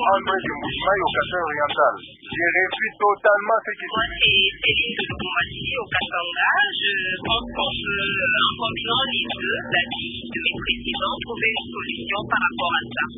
André de Mouchimaï au Kasai oriental. Je refuse totalement ce qui se fait. Moi, c'est Céline de Lubumbashi au Katanga. Je pense qu'on peut, en combinant les deux avis de mes présidents, trouver une solution par rapport à ça.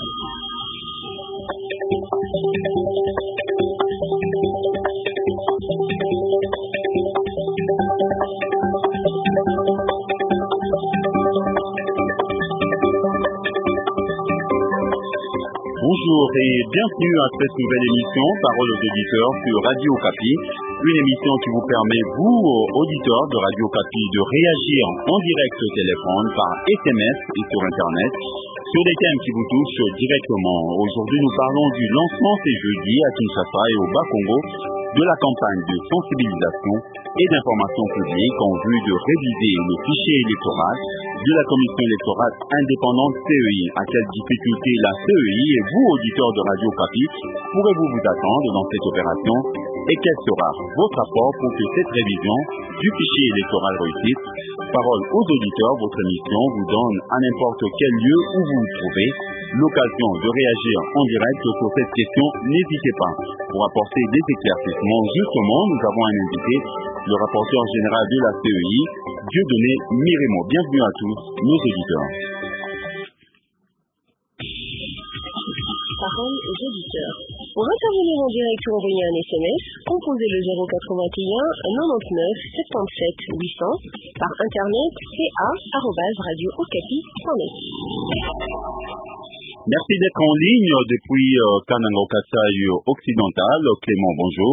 Bonjour et bienvenue à cette nouvelle émission Parole aux auditeurs sur Radio Okapi, une émission qui vous permet, vous, auditeurs de Radio Okapi, de réagir en direct au téléphone, par SMS et sur Internet, sur des thèmes qui vous touchent directement. Aujourd'hui, nous parlons du lancement ce jeudi à Kinshasa et au Bas-Congo de la campagne de sensibilisation et d'information publique en vue de réviser le fichier électoral de la Commission électorale indépendante CEI. À quelle difficulté la CEI et vous, auditeurs de Radio Okapi, pourrez-vous vous attendre dans cette opération et quel sera votre apport pour que cette révision du fichier électoral réussisse? Parole aux auditeurs, votre émission vous donne à n'importe quel lieu où vous vous trouvez l'occasion de réagir en direct sur cette question. N'hésitez pas. Pour apporter des éclaircissements, justement, nous avons un invité, le rapporteur général de la CEI, Dieudonné Miremo. Bienvenue à tous nos auditeurs. Parole aux auditeurs. Pour intervenir en direct ou envoyer un SMS, composez le 081 99 77 800 par internet ca@radiookapi.net. Merci d'être en ligne depuis Kananga Kasai occidental. Clément, bonjour.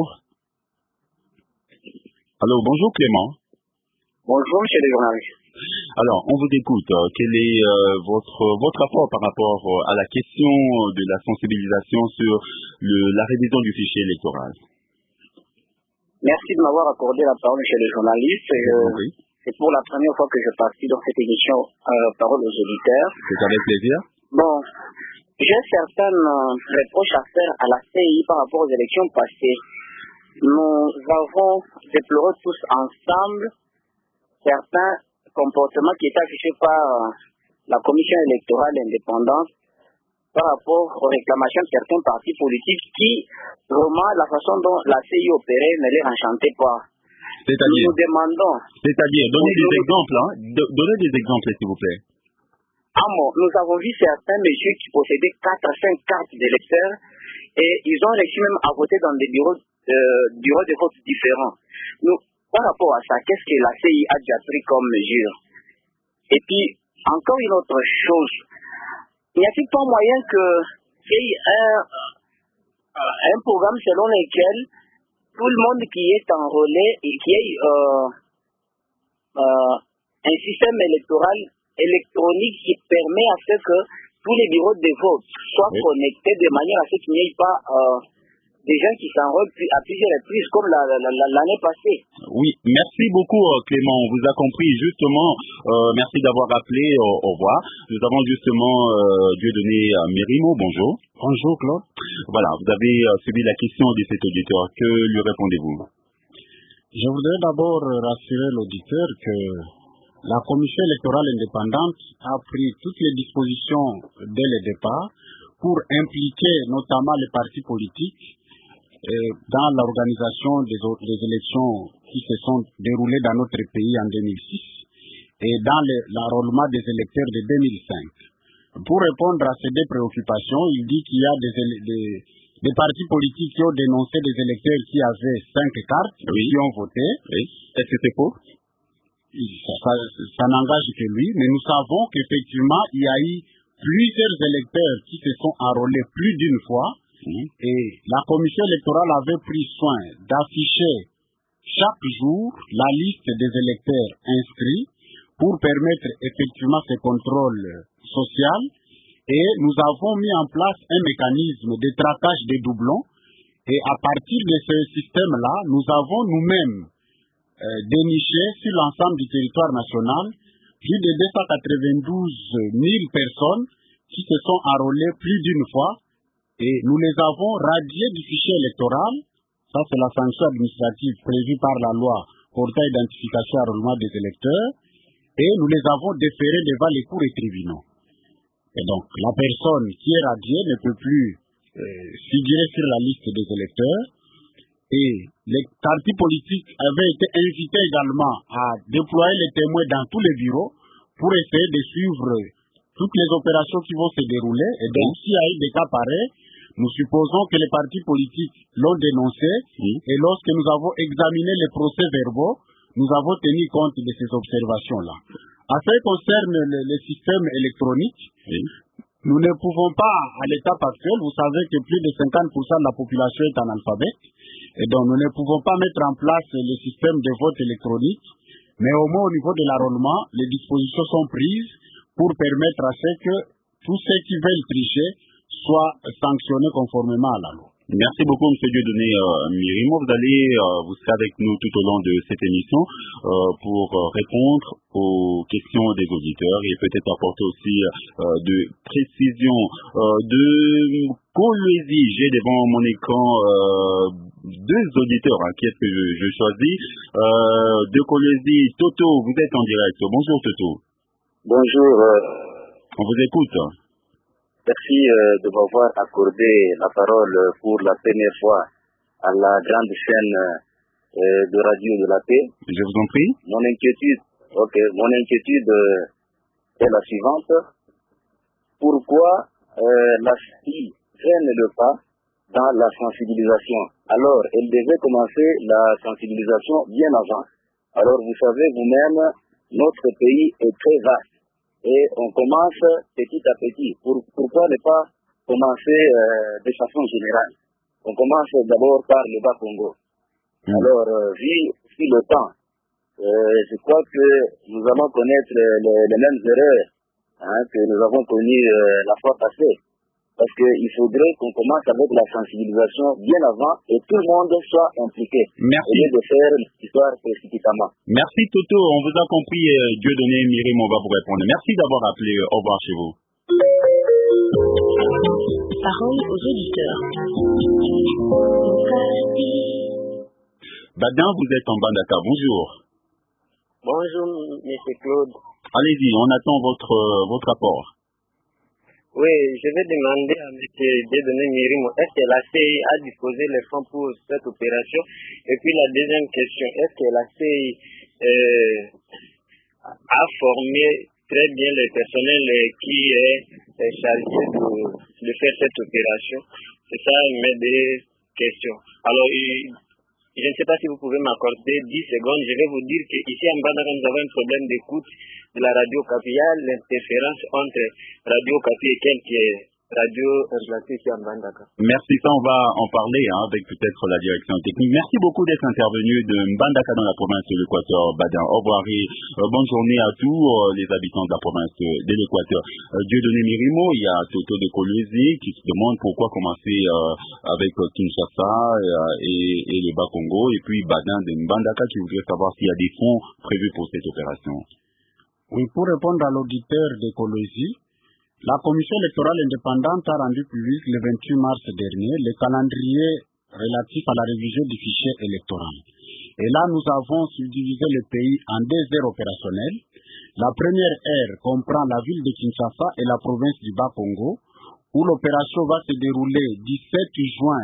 Allô, bonjour Clément. Bonjour, monsieur le journaliste. Alors, on vous écoute. Quel est votre rapport par rapport à la question de la sensibilisation sur la révision du fichier électoral? Merci de m'avoir accordé la parole, monsieur le journaliste. C'est pour la première fois que je participe dans cette émission Parole aux auditeurs. C'est avec plaisir. Bon, j'ai certaines reproches à faire à la CEI par rapport aux élections passées. Nous avons déploré tous ensemble certains comportements qui étaient affichés par la Commission électorale indépendante par rapport aux réclamations de certains partis politiques qui, vraiment, la façon dont la CEI opérait ne les enchantait pas. C'est-à-dire, nous demandons... C'est-à-dire, donnez des exemples, hein. Donnez des exemples, s'il vous plaît. Nous avons vu certains messieurs qui possédaient 4 à 5 cartes d'électeurs et ils ont réussi même à voter dans des bureaux de vote différents. Par rapport à ça, qu'est-ce que la CEI a déjà pris comme mesure? Et puis, encore une autre chose, n'y a-t-il pas moyen qu'il y ait un programme selon lequel tout le monde qui est enrôlé et qui ait un système électronique qui permet à ce que tous les bureaux de vote soient connectés de manière à ce qu'il n'y ait pas des gens qui s'enrôlent à plusieurs reprises comme l'année passée. Oui, merci beaucoup Clément, on vous a compris justement, merci d'avoir appelé, au revoir. Nous avons justement Dieudonné Miremo, bonjour. Bonjour Claude. Voilà, vous avez suivi la question de cet auditeur, que lui répondez-vous? Je voudrais d'abord rassurer l'auditeur que la Commission électorale indépendante a pris toutes les dispositions dès le départ pour impliquer notamment les partis politiques dans l'organisation des élections qui se sont déroulées dans notre pays en 2006 et dans l'enrôlement des électeurs de 2005. Pour répondre à ces deux préoccupations, il dit qu'il y a des partis politiques qui ont dénoncé des électeurs qui avaient 5 cartes et qui ont voté. Oui. Est-ce que c'est faux? Ça n'engage que lui, mais nous savons qu'effectivement, il y a eu plusieurs électeurs qui se sont enrôlés plus d'une fois. Et la commission électorale avait pris soin d'afficher chaque jour la liste des électeurs inscrits pour permettre effectivement ce contrôle social. Et nous avons mis en place un mécanisme de traçage des doublons. Et à partir de ce système-là, nous avons nous-mêmes déniché sur l'ensemble du territoire national plus de 292 000 personnes qui se sont enrôlées plus d'une fois. Et nous les avons radiés du fichier électoral. Ça, c'est la sanction administrative prévue par la loi portant identification et enrôlement des électeurs. Et nous les avons déférés devant les cours et tribunaux. Et donc, la personne qui est radiée ne peut plus figuraient sur la liste des électeurs. Et les partis politiques avaient été invités également à déployer les témoins dans tous les bureaux pour essayer de suivre toutes les opérations qui vont se dérouler. Et donc, s'il y a eu des cas pareils, nous supposons que les partis politiques l'ont dénoncé. Et lorsque nous avons examiné les procès-verbaux, nous avons tenu compte de ces observations-là. En ce qui concerne le système électronique, nous ne pouvons pas, à l'étape actuelle, vous savez que plus de 50% de la population est analphabète, et donc nous ne pouvons pas mettre en place le système de vote électronique, mais au moins au niveau de l'enrôlement, les dispositions sont prises pour permettre à ce que tous ceux qui veulent tricher soient sanctionnés conformément à la loi. Merci beaucoup, M. Dieudonné Mirimo. Vous serez avec nous tout au long de cette émission pour répondre aux questions des auditeurs et peut-être apporter aussi de précisions. De Kolwezi, j'ai devant mon écran deux auditeurs qui est-ce que je choisis. De Kolwezi, Toto, vous êtes en direct. Bonjour Toto. Bonjour. On vous écoute. Merci de m'avoir accordé la parole pour la première fois à la grande chaîne de radio de la paix. Je vous en prie. Mon inquiétude est la suivante. Pourquoi la CENI freine le pas dans la sensibilisation? Alors, elle devait commencer la sensibilisation bien avant. Alors, vous savez vous-même, notre pays est très vaste. Et on commence petit à petit. Pourquoi ne pas commencer de façon générale? On commence d'abord par le Bas-Congo. Alors, vu le temps, je crois que nous allons connaître les mêmes erreurs que nous avons connues la fois passée. Parce qu'il faudrait qu'on commence avec la sensibilisation bien avant et tout le monde soit impliqué. Merci. Au lieu de faire l'histoire précipitamment. Merci Toto, on vous a compris. Dieudonné Mirimo, on va vous répondre. Merci d'avoir appelé. Au revoir chez vous. Parole aux auditeurs. Badin, vous êtes en Bandaka. Bonjour. Bonjour, M. Claude. Allez-y, on attend votre rapport. Oui, je vais demander à M. Dieudonné Mirimo, est-ce que la CEI a disposé les fonds pour cette opération? Et puis la deuxième question, est-ce que la CEI a formé très bien le personnel qui est chargé de faire cette opération? C'est ça mes deux questions. Alors, je ne sais pas si vous pouvez m'accorder 10 secondes. Je vais vous dire qu'ici en Bandaka, nous avons un problème d'écoute de la radio Kapi. Il y a l'interférence entre radio Kapi et quelques radios relatives ici en Bandaka. Merci, ça on va en parler avec peut-être la direction technique. Merci beaucoup d'être intervenu de Mbandaka dans la province de l'Équateur, Badin. Au revoir et bonne journée à tous les habitants de la province de l'Équateur. Dieudonné Mirimo, il y a Toto de Kolwezi qui se demande pourquoi commencer avec Kinshasa et le Bas-Congo, et puis Badin de Mbandaka qui voudrait savoir s'il y a des fonds prévus pour cette opération. Oui, pour répondre à l'auditeur de Kolwezi, la Commission électorale indépendante a rendu public le 28 mars dernier le calendrier relatif à la révision du fichier électoral. Et là, nous avons subdivisé le pays en deux aires opérationnelles. La première aire comprend la ville de Kinshasa et la province du Bas-Congo, où l'opération va se dérouler du 7 juin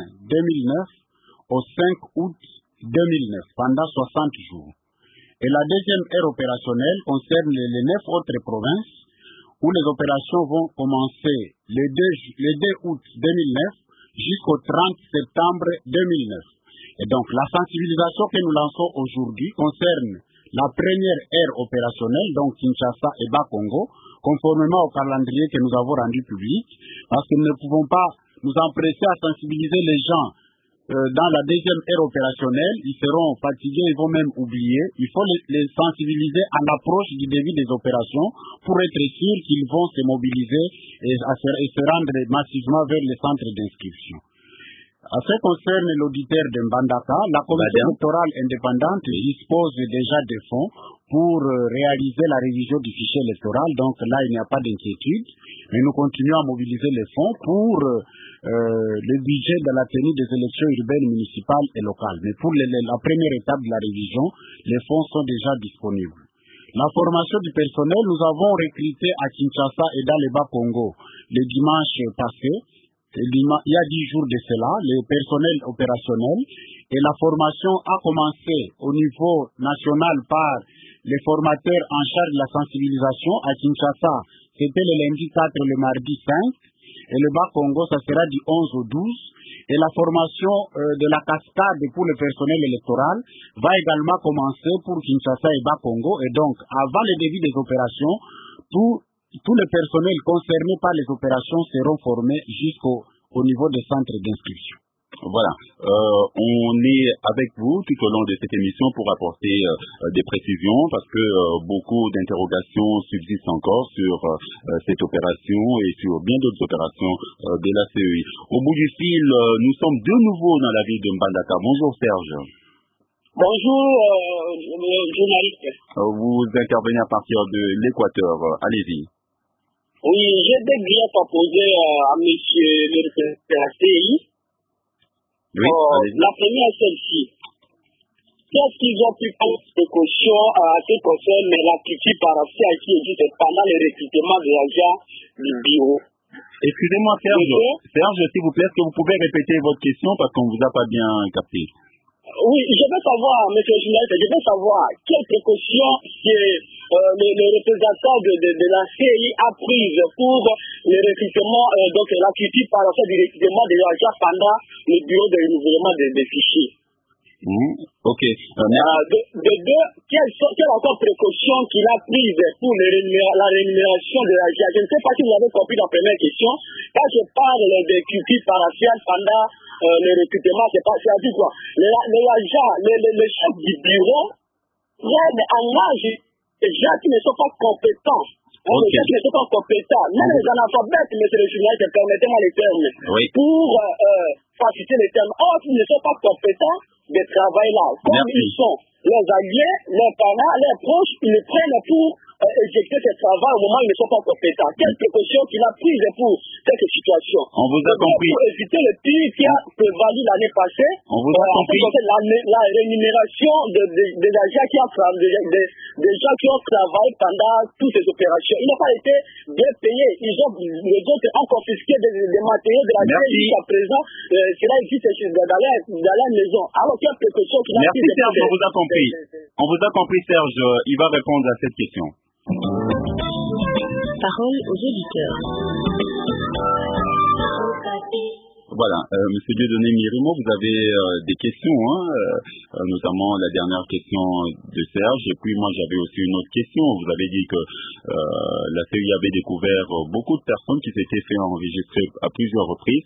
2009 au 5 août 2009, pendant 60 jours. Et la deuxième aire opérationnelle concerne les 9 autres provinces, où les opérations vont commencer le 2 août 2009 jusqu'au 30 septembre 2009. Et donc, la sensibilisation que nous lançons aujourd'hui concerne la première aire opérationnelle, donc Kinshasa et Bas-Congo, conformément au calendrier que nous avons rendu public, parce que nous ne pouvons pas nous empresser à sensibiliser les gens dans la deuxième ère opérationnelle. Ils seront fatigués, ils vont même oublier. Il faut les sensibiliser à l'approche du début des opérations pour être sûr qu'ils vont se mobiliser et se rendre massivement vers les centres d'inscription. En ce qui concerne l'auditeur de Mbandaka, la Commission électorale indépendante dispose déjà de fonds pour réaliser la révision du fichier électoral. Donc là, il n'y a pas d'inquiétude. Mais nous continuons à mobiliser les fonds pour le budget de la tenue des élections urbaines, municipales et locales. Mais pour la première étape de la révision, les fonds sont déjà disponibles. La formation du personnel, nous avons recruté à Kinshasa et dans le Bas-Congo le dimanche passé il y a 10 jours de cela, le personnel opérationnel, et la formation a commencé au niveau national par les formateurs en charge de la sensibilisation à Kinshasa. C'était le lundi 4 et le mardi 5. Et le Bas-Congo, ça sera du 11 au 12. Et la formation de la cascade pour le personnel électoral va également commencer pour Kinshasa et Bas-Congo. Et donc, avant le début des opérations, tous les personnels concernés par les opérations seront formés jusqu'au niveau des centres d'inscription. Voilà, on est avec vous tout au long de cette émission pour apporter des précisions parce que beaucoup d'interrogations subsistent encore sur cette opération et sur bien d'autres opérations de la CEI. Au bout du fil, nous sommes de nouveau dans la ville de Mbandaka. Bonjour Serge. Bonjour journaliste. Vous intervenez à partir de l'Équateur. Allez-y. Oui, j'ai des griefs à poser à monsieur le représentant de la CEI. Oui, la première est celle-ci. Qu'est-ce qu'ils ont pu prendre de caution à ce qui concerne l'activité paraciale qui existe pendant le recrutement de l'agent du bureau? Excusez-moi Serge, s'il vous plaît, est-ce que vous pouvez répéter votre question parce qu'on ne vous a pas bien capté? Oui, je veux savoir, monsieur le journaliste, quelles précautions le représentant de la CEI a prises pour le recrutement, donc l'activité paraciale du recrutement de l'agent pendant le bureau de renouvellement des fichiers. Ok. Quelles encore précautions qu'il a prises pour la rémunération de l'agent? Je ne sais pas si vous avez compris la première question. Quand je parle de culture paraciale pendant le recrutement, c'est à dire quoi? Le chef du bureau engage des gens qui ne sont pas compétents. Les gens qui ne sont pas compétents. Même les analphabètes, monsieur le journaliste, permettez-moi les termes. Oui. Pour faciliter les termes. Or, s'ils ne sont pas compétents de travail là, comme ils sont leurs alliés, leurs parents, leurs proches, ils le prennent pour éjecter ce travail au moment où ils ne sont pas compétents. Quelles précautions qu'il a prises pour cette situation? On vous a compris. Pour éviter le pire qui a prévalu l'année passée, on vous a compris. La rémunération des agents des gens qui ont travaillé pendant toutes ces opérations. Ils n'ont pas été bien payés. Les autres ont confisqué des matériaux de la CEI jusqu'à présent. Cela existe dans la maison. Alors, quelles précautions qu'il a prises? Merci Serge, on vous a compris. On vous a compris Serge, il va répondre à cette question. Parole aux auditeurs. Voilà, Monsieur Dieudonné Mirimo, vous avez des questions, notamment la dernière question de Serge, et puis moi j'avais aussi une autre question. Vous avez dit que la CEI avait découvert beaucoup de personnes qui s'étaient fait enregistrer à plusieurs reprises.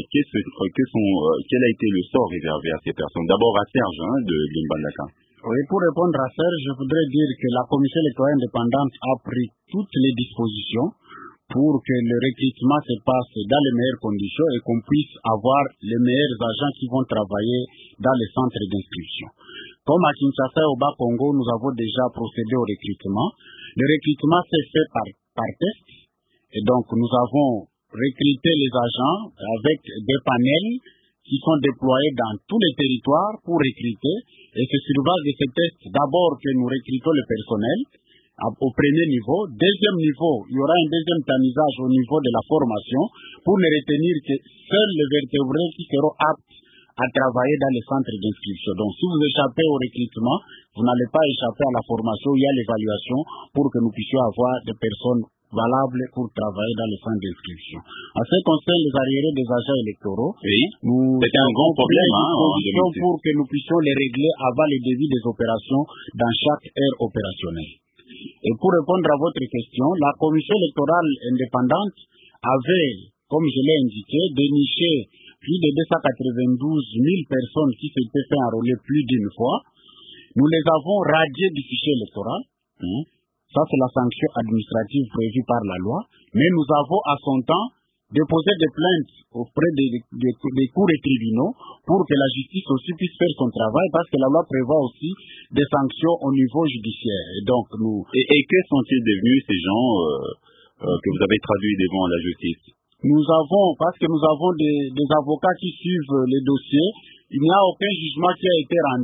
Quel a été le sort réservé à ces personnes? D'abord à Serge de Mbandaka. Oui, pour répondre à Serge, je voudrais dire que la Commission électorale indépendante a pris toutes les dispositions pour que le recrutement se passe dans les meilleures conditions et qu'on puisse avoir les meilleurs agents qui vont travailler dans les centres d'inscription. Comme à Kinshasa et au Bas-Congo, nous avons déjà procédé au recrutement. Le recrutement s'est fait par test et donc nous avons recruté les agents avec des panels qui sont déployés dans tous les territoires pour recruter. Et c'est sur base de ces tests d'abord que nous recrutons le personnel au premier niveau. Deuxième niveau, il y aura un deuxième tamisage au niveau de la formation pour ne retenir que seuls les vertébrés qui seront aptes à travailler dans les centres d'inscription. Donc si vous échappez au recrutement, vous n'allez pas échapper à la formation, il y a l'évaluation pour que nous puissions avoir des personnes valables pour travailler dans les centres d'inscription. En ce qui concerne les arriérés des agents électoraux, c'est un grand problème pour que nous puissions les régler avant le début des opérations dans chaque aire opérationnelle. Et pour répondre à votre question, la Commission électorale indépendante avait, comme je l'ai indiqué, déniché plus de 292 000 personnes qui s'étaient fait enrôler plus d'une fois. Nous les avons radiés du fichier électoral. Ça, c'est la sanction administrative prévue par la loi. Mais nous avons, à son temps, déposé des plaintes auprès des cours et tribunaux pour que la justice aussi puisse faire son travail, parce que la loi prévoit aussi des sanctions au niveau judiciaire. Et donc, Et que sont-ils devenus, ces gens que vous avez traduits devant la justice? Parce que nous avons des avocats qui suivent les dossiers, il n'y a aucun jugement qui a été rendu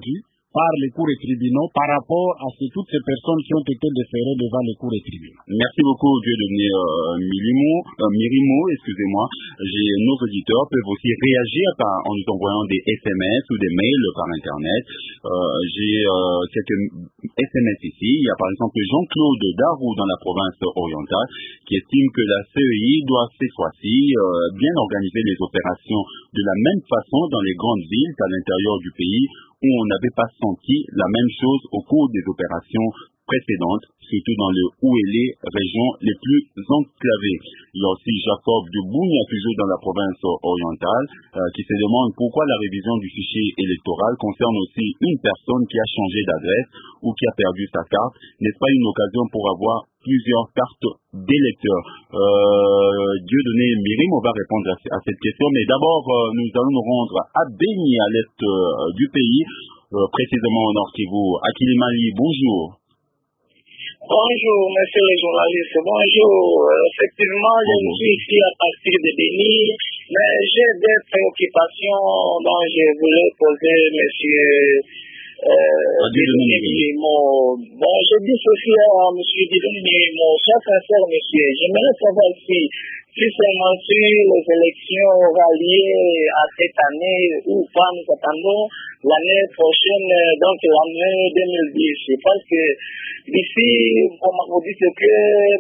par les cours et tribunaux par rapport à toutes ces personnes qui ont été déférées devant les cours et tribunaux. Merci beaucoup, Dieudonné Mirimo, excusez-moi. Nos auditeurs peuvent aussi réagir en nous envoyant des SMS ou des mails par Internet. J'ai quelques SMS ici. Il y a par exemple Jean-Claude Darou dans la province orientale qui estime que la CEI doit cette fois-ci bien organiser les opérations de la même façon dans les grandes villes qu'à l'intérieur du pays où on n'avait pas senti la même chose au cours des opérations précédentes, surtout dans les où et les régions les plus enclavées. Il y a aussi Jacob de Bounia, toujours dans la province orientale, qui se demande pourquoi la révision du fichier électoral concerne aussi une personne qui a changé d'adresse ou qui a perdu sa carte. N'est-ce pas une occasion pour avoir plusieurs cartes d'électeurs? Dieudonné Mirim, on va répondre à cette question, mais d'abord, nous allons nous rendre à Béni, à l'est du pays, précisément au Nord Kivu. Akilimali, bonjour. Bonjour, monsieur le journaliste. Bonjour. Effectivement, je suis ici à partir de Béni, mais j'ai des préoccupations dont je voulais poser, monsieur Dieudonné Mirimo. Bon, je dis ceci à monsieur Dieudonné Mirimo, cher sincère monsieur, j'aimerais savoir si seulement sur les élections aura lieu à cette année ou pas, nous attendons l'année prochaine, donc l'année 2010, parce que d'ici, on dit que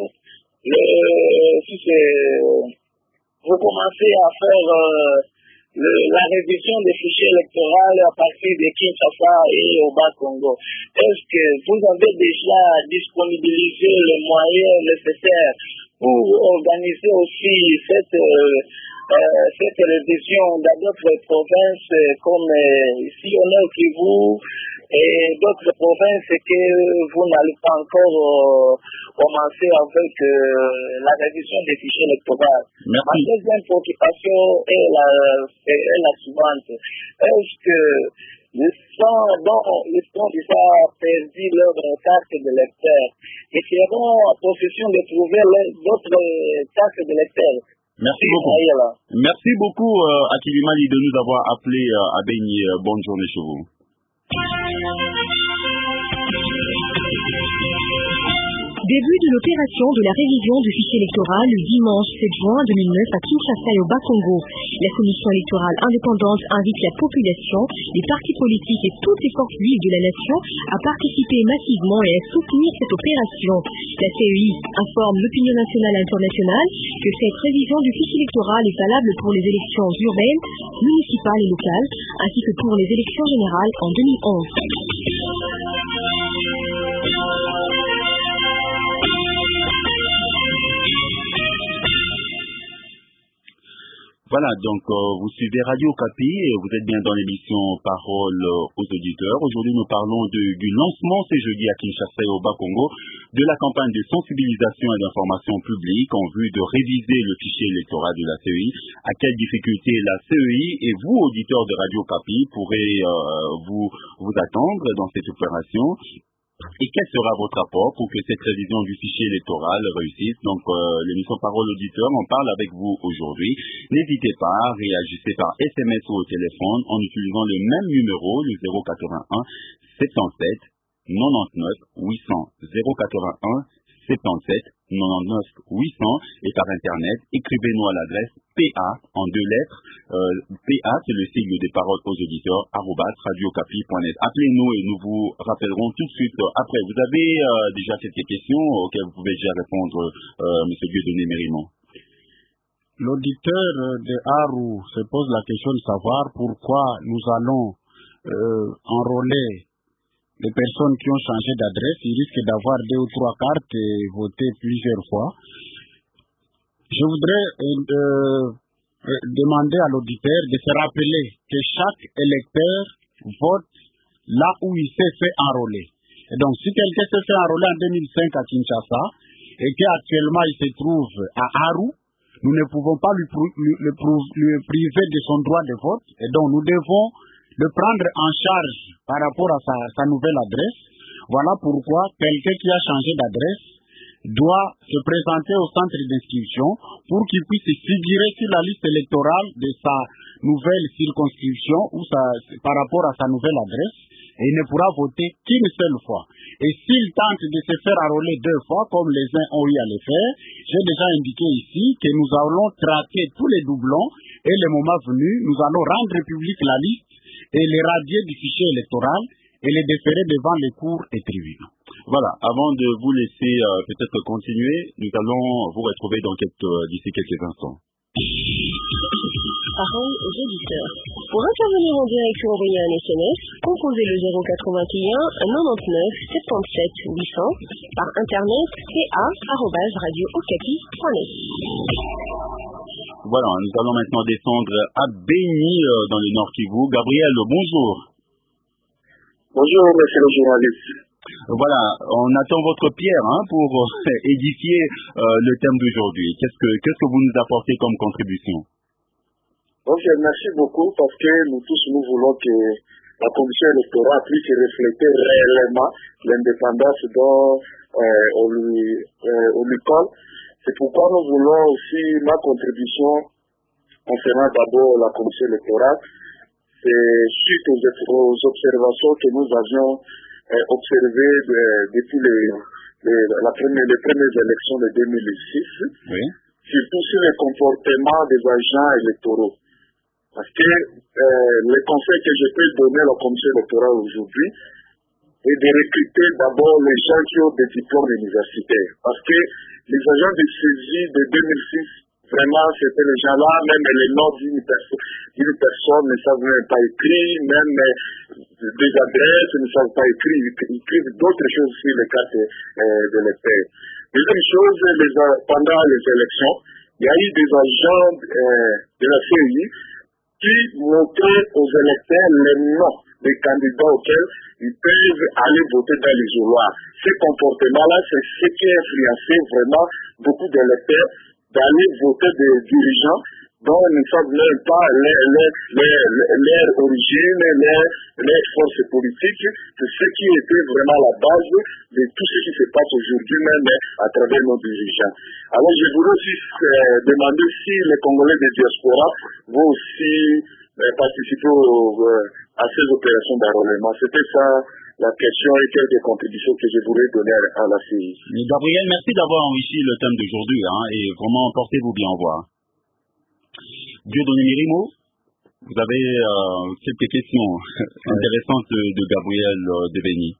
vous commencez à faire la révision des fichiers électoraux à partir de Kinshasa et au Bas-Congo. Est-ce que vous avez déjà disponibilisé les moyens nécessaires pour organiser aussi cette révision dans d'autres provinces comme ici au Nord Kivu et d'autres provinces que vous n'allez pas encore commencer avec la révision des fichiers électoraux? Ma deuxième préoccupation est la suivante. Est-ce que les gens déjà perdu leur carte d'électeur et seront en possession de trouver d'autres cartes d'électeur? Merci beaucoup. Merci beaucoup, Akilimali, de nous avoir appelé à Béni. Bonne journée chez vous. Début de l'opération de la révision du fichier électoral le dimanche 7 juin 2009 à Kinshasa et au Bas-Congo. La commission électorale indépendante invite la population, les partis politiques et toutes les forces vives de la nation à participer massivement et à soutenir cette opération. La CEI informe l'opinion nationale et internationale que cette révision du fichier électoral est valable pour les élections urbaines, municipales et locales, ainsi que pour les élections générales en 2011. Voilà, donc vous suivez Radio Okapi et vous êtes bien dans l'émission Parole aux auditeurs. Aujourd'hui, nous parlons du lancement ce jeudi à Kinshasa et au Bas-Congo de la campagne de sensibilisation et d'information publique en vue de réviser le fichier électoral de la CEI. À quelles difficultés la CEI et vous, auditeurs de Radio Okapi, pourrez vous attendre dans cette opération? Et quel sera votre apport pour que cette révision du fichier électoral réussisse? Donc, l'émission Parole auditeur en parle avec vous aujourd'hui. N'hésitez pas, réagissez par SMS ou au téléphone en utilisant le même numéro, le 081 77 99 800. 081 77 99 800 et par Internet, écrivez-nous à l'adresse PA en 2 lettres. PA, c'est le sigle des paroles aux auditeurs, @radiocapi.net. Appelez-nous et nous vous rappellerons tout de suite après. Vous avez déjà quelques questions auxquelles vous pouvez déjà répondre, M. Dieudonné Mirimo. L'auditeur de Aru se pose la question de savoir pourquoi nous allons enrôler les personnes qui ont changé d'adresse. Ils risquent d'avoir 2 ou 3 cartes et voter plusieurs fois. Je voudrais demander à l'auditeur de se rappeler que chaque électeur vote là où il s'est fait enrôler. Et donc, si quelqu'un s'est fait enrôler en 2005 à Kinshasa et qu'actuellement il se trouve à Aru, nous ne pouvons pas lui priver de son droit de vote. Et donc, nous devons le prendre en charge par rapport à sa nouvelle adresse. Voilà pourquoi quelqu'un qui a changé d'adresse doit se présenter au centre d'inscription pour qu'il puisse figurer sur la liste électorale de sa nouvelle circonscription ou par rapport à sa nouvelle adresse. et il ne pourra voter qu'une seule fois. Et s'il tente de se faire enrôler 2 fois, comme les uns ont eu à le faire, j'ai déjà indiqué ici que nous allons traquer tous les doublons et le moment venu, nous allons rendre publique la liste et les radier du fichier électoral et les déférer devant les cours et tribunaux. Voilà, avant de vous laisser peut-être continuer, nous allons vous retrouver d'ici quelques instants. Parole aux auditeurs. Pour intervenir en direct ou envoyer un SMS, composez le 081 99 77 800 par internet ca@radiookapi.net. Voilà, nous allons maintenant descendre à Béni dans le Nord Kivu. Gabriel, bonjour. Bonjour, monsieur le journaliste. Voilà, on attend votre pierre pour édifier le thème d'aujourd'hui. Qu'est-ce que vous nous apportez comme contribution? Donc, merci beaucoup parce que nous tous, nous voulons que la commission électorale puisse refléter réellement l'indépendance dont on lui colle. C'est pourquoi nous voulons aussi ma contribution concernant d'abord la commission électorale. C'est suite aux observations que nous avions observées depuis les premières élections de 2006, oui, surtout sur le comportement des agents électoraux. Parce que le conseil que je peux donner à la commission électorale aujourd'hui est de recruter d'abord les gens qui ont des diplômes universitaires. Parce que les agents de saisie de 2006, vraiment, c'était les gens-là, même les noms d'une personne ne savent même pas écrire, même des adresses ne savent pas écrire, ils écrivent d'autres choses sur les cartes de l'électeur. Deuxième chose, pendant les élections, il y a eu des agents de la CEI qui montraient aux électeurs les noms des candidats auxquels ils peuvent aller voter dans l'isoloir. Ce comportement-là, c'est ce qui a influencé vraiment beaucoup d'électeurs d'aller voter des dirigeants dont ils ne savent même pas leur origine, leur force politique. C'est ce qui était vraiment la base de tout ce qui se passe aujourd'hui même à travers nos dirigeants. Alors je voudrais aussi demander si les Congolais de diaspora vont aussi participer à ces opérations d'enrôlement. C'était ça la question et quelques contributions que je voulais donner à la CI. Gabriel, merci d'avoir enrichi le thème d'aujourd'hui et vraiment portez-vous bien, au revoir. Dieudonné Mirimo, vous avez quelques questions intéressantes de Gabriel de Béni.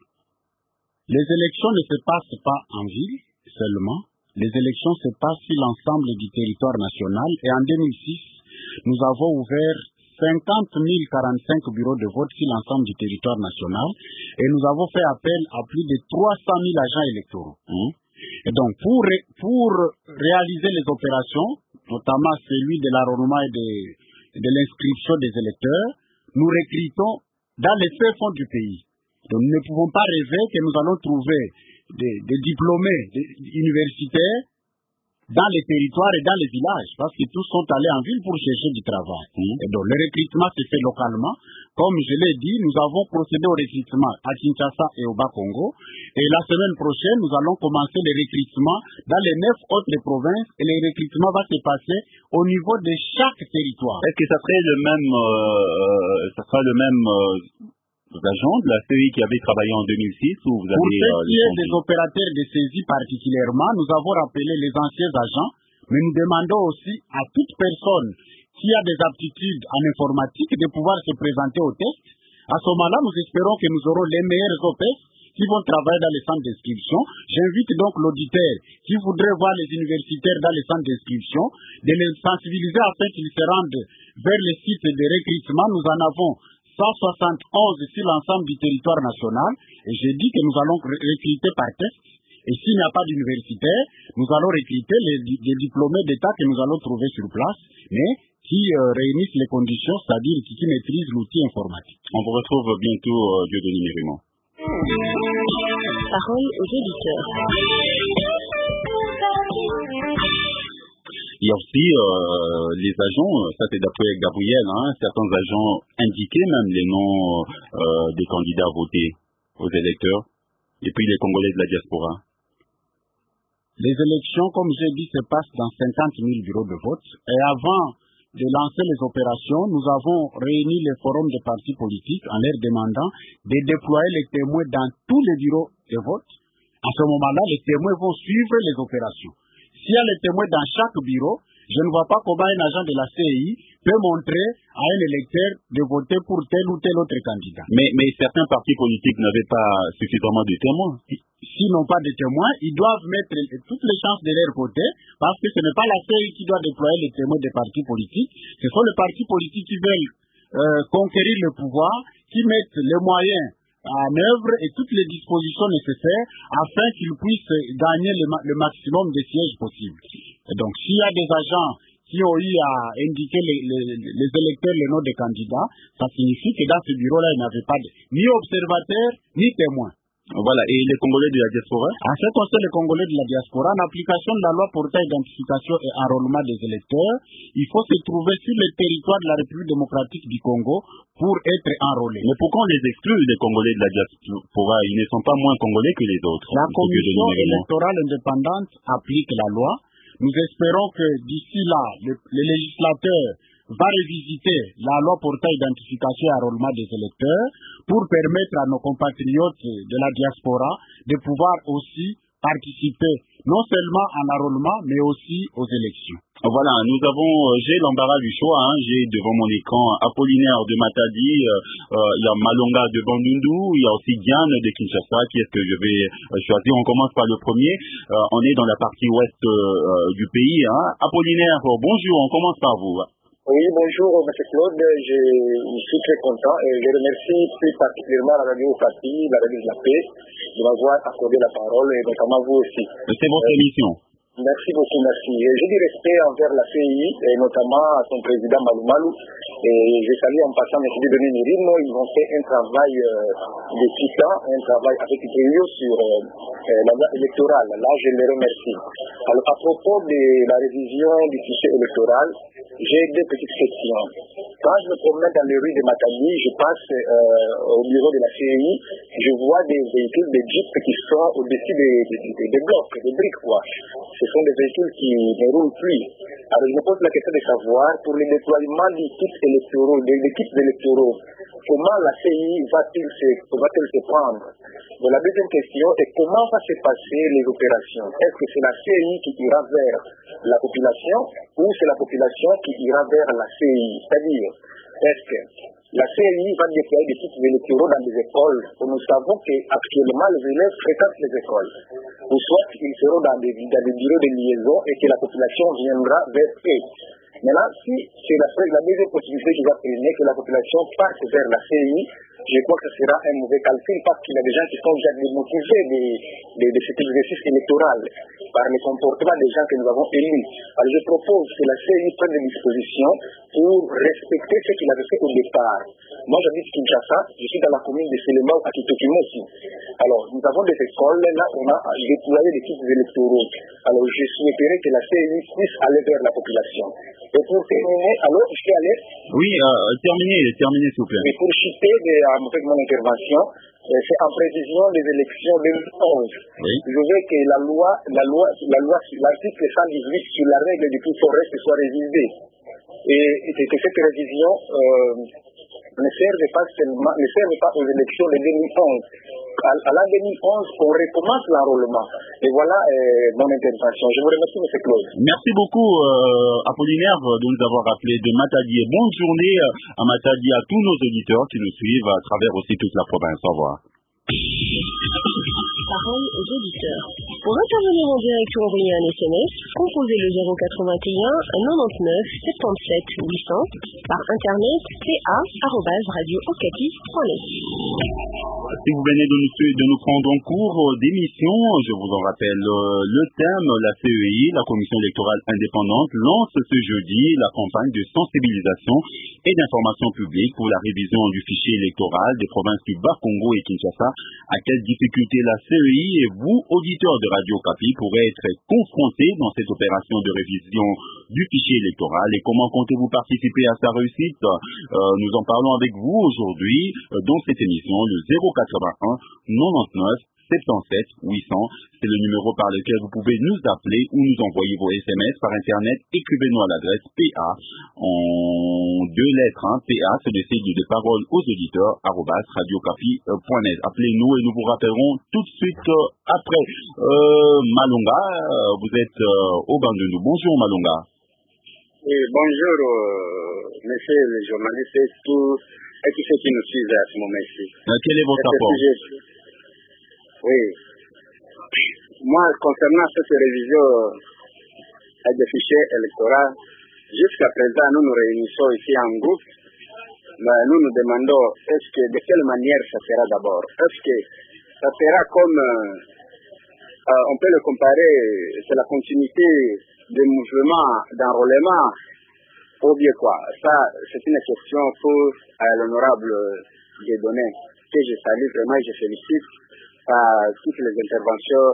Les élections ne se passent pas en ville seulement. Les élections se passent sur l'ensemble du territoire national et en 2006, nous avons ouvert 50 045 bureaux de vote sur l'ensemble du territoire national et nous avons fait appel à plus de 300 000 agents électoraux. Et donc, pour réaliser les opérations, notamment celui de l'enrôlement et de l'inscription des électeurs, nous recrutons dans les faits fonds du pays. Donc, nous ne pouvons pas rêver que nous allons trouver des diplômés universitaires dans les territoires et dans les villages, parce que tous sont allés en ville pour chercher du travail. Et donc, le recrutement se fait localement. Comme je l'ai dit, nous avons procédé au recrutement à Kinshasa et au Bas-Congo. Et la semaine prochaine, nous allons commencer le recrutement dans les 9 autres provinces. Et le recrutement va se passer au niveau de chaque territoire. Est-ce que ça serait le même agents de la CEI qui avaient travaillé en 2006 ou vous avez... Pour ce qui est des opérateurs de saisie particulièrement, nous avons rappelé les anciens agents, mais nous demandons aussi à toute personne qui a des aptitudes en informatique de pouvoir se présenter au test. À ce moment-là, nous espérons que nous aurons les meilleurs OPES qui vont travailler dans les centres d'inscription. J'invite donc l'auditeur qui voudrait voir les universitaires dans les centres d'inscription de les sensibiliser afin qu'ils se rendent vers les sites de recrutement. Nous en avons 171 sur l'ensemble du territoire national et j'ai dit que nous allons recruter par test et s'il n'y a pas d'universitaire, nous allons recruter les diplômés d'État que nous allons trouver sur place, mais qui réunissent les conditions, c'est-à-dire qui maîtrisent l'outil informatique. On vous retrouve bientôt, Dieudonné Mirimo. Parole aux auditeurs. Il y a aussi les agents, ça c'est d'après Gabriel, certains agents indiquaient même les noms des candidats votés aux électeurs, et puis les Congolais de la diaspora. Les élections, comme j'ai dit, se passent dans 50 000 bureaux de vote, et avant de lancer les opérations, nous avons réuni les forums des partis politiques en leur demandant de déployer les témoins dans tous les bureaux de vote. À ce moment-là, les témoins vont suivre les opérations. S'il y a les témoins dans chaque bureau, je ne vois pas comment un agent de la CEI peut montrer à un électeur de voter pour tel ou tel autre candidat. Mais certains partis politiques n'avaient pas suffisamment de témoins. S'ils n'ont pas de témoins, ils doivent mettre toutes les chances de leur côté, parce que ce n'est pas la CEI qui doit déployer les témoins des partis politiques. Ce sont les partis politiques qui veulent conquérir le pouvoir, qui mettent les moyens en œuvre et toutes les dispositions nécessaires afin qu'ils puissent gagner le maximum de sièges possibles. Et donc, s'il y a des agents qui ont eu à indiquer les électeurs le nom des candidats, ça signifie que dans ce bureau-là, il n'y avait pas ni observateurs, ni témoins. Voilà, et les Congolais de la diaspora? En ce qui concerne les Congolais de la diaspora, en application de la loi portant identification et enrôlement des électeurs, il faut se trouver sur le territoire de la République démocratique du Congo pour être enrôlés. Mais pourquoi on les exclut, les Congolais de la diaspora? Ils ne sont pas moins Congolais que les autres. La Commission électorale indépendante applique la loi. Nous espérons que d'ici là, le législateur va revisiter la loi portant identification et enrôlement des électeurs pour permettre à nos compatriotes de la diaspora de pouvoir aussi participer non seulement en enrôlement mais aussi aux élections. Voilà, j'ai l'embarras du choix, j'ai devant mon écran Apollinaire de Matadi, il y a Malonga de Bandundu, il y a aussi Diane de Kinshasa, qui est-ce que je vais choisir? On commence par le premier, on est dans la partie ouest du pays. Apollinaire, bonjour, on commence par vous. Oui, bonjour, M. Claude. Je suis très content et je remercie plus particulièrement la radio Okapi, la radio de la paix, de m'avoir accordé la parole et notamment vous aussi. C'est votre émission. Merci beaucoup, merci. J'ai du respect envers la CEI et notamment à son président Malou Malou. Et je salue en passant M. Denis Nirino. Ils ont fait un travail de titan, un travail avec brio sur la loi électorale. Là, je les remercie. Alors, à propos de la révision du fichier électoral, j'ai deux petites questions. Quand je me promène dans les rues de Matadi, je passe au bureau de la CEI, je vois des véhicules, des jeeps qui sont au-dessus des blocs, des briques, quoi. Ce sont des véhicules qui ne roulent plus. Alors, je me pose la question de savoir, pour le déploiement des kits électoraux, des kits électoraux, comment la CEI va-t-elle se prendre? Donc, la deuxième question est comment va se passer les opérations? Est-ce que c'est la CEI qui ira vers la population ou c'est la population qui ira vers la CEI? C'est-à-dire, est-ce que la CEI va déployer des kits électoraux dans des écoles où nous savons qu'actuellement les élèves fréquentent les écoles, ou soit ils seront dans des bureaux de liaison et que la population viendra vers eux. Maintenant, si c'est la deuxième possibilité qui va prendre, que la population parte vers la CEI, je crois que ce sera un mauvais calcul parce qu'il y a des gens qui sont déjà démotivés de cet exercice électoral par le comportement des gens que nous avons élus. Alors je propose que la CEI prenne des dispositions pour respecter ce qu'il avait fait au départ. Moi j'habite Kinshasa, je suis dans la commune de Selemao à Kitokimo aussi. Alors nous avons des écoles, là on a déployé des kits électoraux. Alors je souhaiterais que la CEI puisse aller vers la population. Et pour terminer, alors je peux aller? Oui, terminez s'il vous plaît. Et pour chuter mon intervention, c'est en prévision des élections 2011. Oui. Je veux que l'article 118 sur la règle du plus fort reste soit révisée. Et que cette révision ne serve pas aux élections de 2011. À l'an 2011, on recommence l'enrôlement. Et voilà mon intervention. Je vous remercie, M. Claude. Merci beaucoup, Apollinaire, de nous avoir rappelé de Matadi. Et bonne journée à Matadi, à tous nos auditeurs qui nous suivent à travers aussi toute la province. Au revoir. Parole aux auditeurs. Pour intervenir en direct ou envoyer un SMS, composez le 081 99 77 800 par internet ca@radiookapi.net. Si vous venez de nous prendre en cours d'émission, je vous en rappelle le thème, la CEI, la Commission électorale indépendante, lance ce jeudi la campagne de sensibilisation et d'information publique pour la révision du fichier électoral des provinces du Bas-Congo et Kinshasa. À quelles difficultés la CEI et vous, auditeurs de Radio Okapi, pourrez être confrontés dans cette opération de révision du fichier électoral et comment comptez-vous participer à sa réussite? Nous en parlons avec vous aujourd'hui dans cette émission, le 081 99 77 800. C'est le numéro par lequel vous pouvez nous appeler ou nous envoyer vos SMS par Internet. Écrivez-nous à l'adresse PA en 2 lettres. PA, c'est le signe de parole aux auditeurs, @radiocapi.net. Appelez-nous et nous vous rappellerons tout de suite après. Malonga, vous êtes au Bandundu. Bonjour Malonga. Oui, bonjour, monsieur le journaliste et tous ceux qui nous suivent à ce moment-ci. Quel est votre rapport? Oui. Moi, concernant cette révision des fichiers électoraux, jusqu'à présent, nous nous réunissons ici en groupe. Mais nous nous demandons de quelle manière ça sera d'abord. Est-ce que ça sera comme, on peut le comparer, c'est la continuité des mouvements d'enrôlement ou bien quoi? Ça, c'est une question pour l'honorable Dieudonné, que je salue vraiment, je félicite par toutes les interventions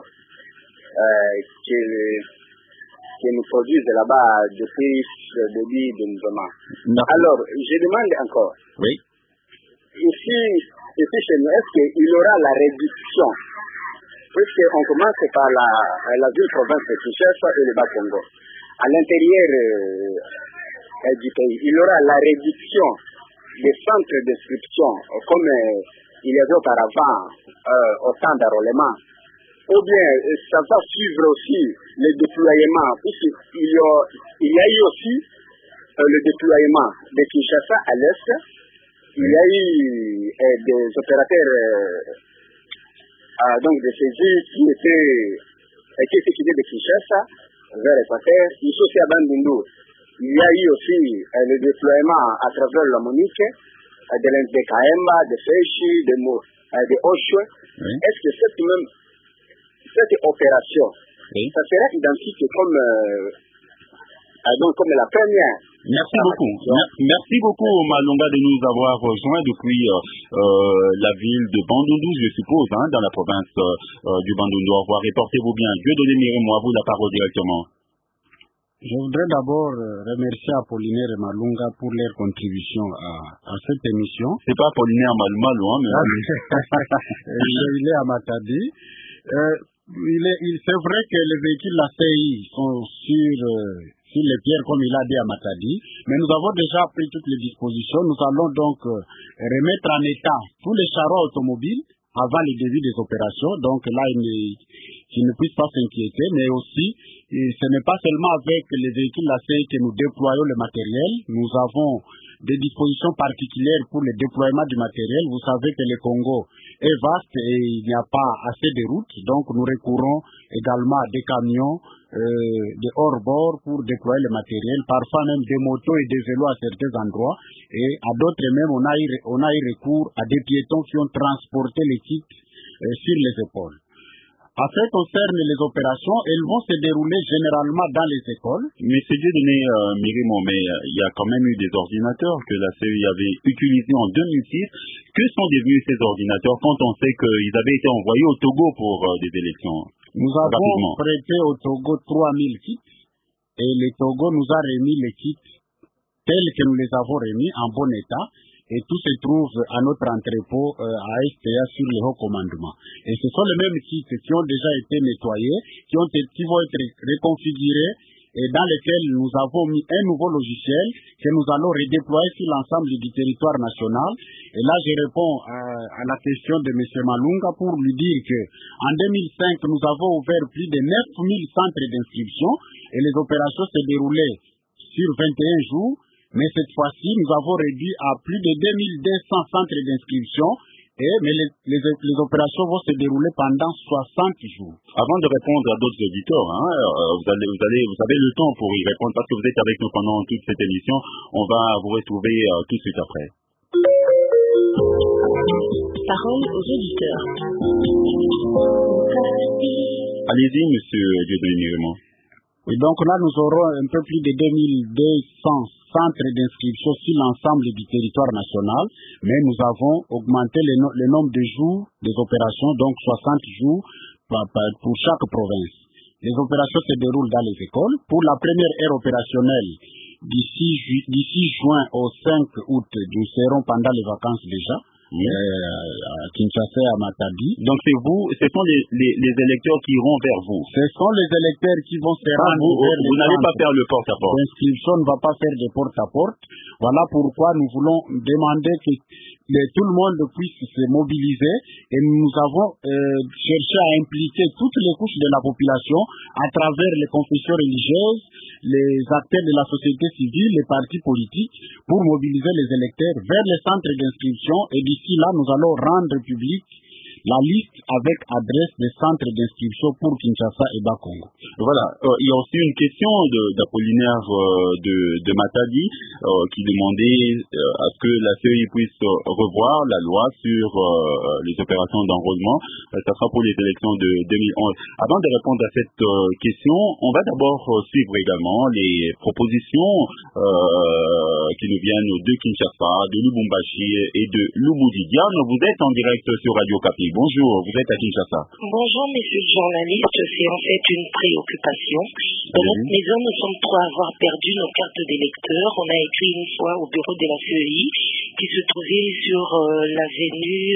qui nous produisent là-bas depuis le début du mouvement. Alors, je demande encore, oui. ici chez nous, est-ce qu'il y aura la réduction? Puisqu'on commence par la ville-province de Kinshasa et le Bas-Congo. À l'intérieur du pays, il y aura la réduction des centres d'inscription comme il y avait auparavant au temps d'enrôlement. Ou bien ça va suivre aussi le déploiement, puisqu'il y a eu aussi le déploiement de Kinshasa à l'est. Il y a eu des opérateurs donc de saisie qui étaient de Kinshasa vers l'Équateur, ici aussi à Bandundu. Il y a eu aussi le déploiement à travers la Monique, de Kaemba, de Fechi, de Osho. Est-ce que cette opération, ça sera identique comme la première? Merci beaucoup. Merci beaucoup, Malonga, de nous avoir rejoints depuis la ville de Bandundu, je suppose, dans la province du Bandundu. Au revoir et portez-vous bien. Dieudonné Mirimo, à vous la parole directement. Je voudrais d'abord remercier Apollinaire et Malunga pour leur contribution à cette émission. C'est pas Apollinaire Malou, mais il est à Matadi. C'est vrai que les véhicules de la CI sont sur les pierres, comme il a dit à Matadi, mais nous avons déjà pris toutes les dispositions. Nous allons donc remettre en état tous les charrois automobiles avant le début des opérations. Donc là, qu'ils ne puissent pas s'inquiéter, mais aussi, ce n'est pas seulement avec les véhicules de la CI que nous déployons le matériel. Nous avons des dispositions particulières pour le déploiement du matériel. Vous savez que le Congo est vaste et il n'y a pas assez de routes, donc nous recourons également à des camions de hors-bord pour déployer le matériel, parfois même des motos et des vélos à certains endroits, et à d'autres même on a eu recours à des piétons qui ont transporté les kits sur les épaules. En ce qui concerne les opérations, elles vont se dérouler généralement dans les écoles. Mais c'est Dieudonné Mirimo, mais il y a quand même eu des ordinateurs que la CEI avait utilisés en 2006. Que sont devenus ces ordinateurs quand on sait qu'ils avaient été envoyés au Togo pour des élections? Nous avons prêté au Togo 3000 kits et le Togo nous a remis les kits tels que nous les avons remis en bon état. Et tout se trouve à notre entrepôt à STA sur le haut commandement. Et ce sont les mêmes kits qui ont déjà été nettoyés, qui vont être reconfigurés et dans lesquels nous avons mis un nouveau logiciel que nous allons redéployer sur l'ensemble du territoire national. Et là, je réponds à la question de M. Malunga pour lui dire que en 2005, nous avons ouvert plus de 9000 centres d'inscription et les opérations se déroulaient sur 21 jours. Mais cette fois-ci, nous avons réduit à plus de 2200 centres d'inscription, mais les opérations vont se dérouler pendant 60 jours. Avant de répondre à d'autres auditeurs, vous avez le temps pour y répondre parce que vous êtes avec nous pendant toute cette émission. On va vous retrouver tout de suite après. Parole aux auditeurs. Allez-y, monsieur Dieudonné Mirimo. Oui, donc là, nous aurons un peu plus de 2200 centres d'inscription sur l'ensemble du territoire national, mais nous avons augmenté le nombre de jours des opérations, donc 60 jours pour chaque province. Les opérations se déroulent dans les écoles. Pour la première ère opérationnelle, d'ici juin au 5 août, nous serons pendant les vacances déjà. à Kinshasa et à Matadi. Donc c'est vous, ce sont les électeurs qui iront vers vous. Ce sont les électeurs qui vont se rendre vers vous n'allez pas faire le porte-à-porte. L'inscription ne va pas faire de porte-à-porte. Voilà pourquoi nous voulons demander que tout le monde puisse se mobiliser et nous avons cherché à impliquer toutes les couches de la population à travers les confessions religieuses, les acteurs de la société civile, les partis politiques pour mobiliser les électeurs vers les centres d'inscription et d'ici là nous allons rendre public la liste avec adresse des centres d'inscription pour Kinshasa et Bakongo. Voilà, il y a aussi une question d'Apollinaire de Matadi qui demandait à ce que la CEI puisse revoir la loi sur les opérations d'enrôlement. Ça sera pour les élections de 2011. Avant de répondre à cette question, on va d'abord suivre également les propositions qui nous viennent de Kinshasa, de Lubumbashi et de Lubudi. Diane, vous êtes en direct sur Radio Kapi. Bonjour, vous êtes à Kinshasa. Bonjour, messieurs les journalistes. C'est en fait une préoccupation. Dans notre maison, nous sommes trois à avoir perdu nos cartes d'électeurs. On a écrit une fois au bureau de la CEI qui se trouvait sur l'avenue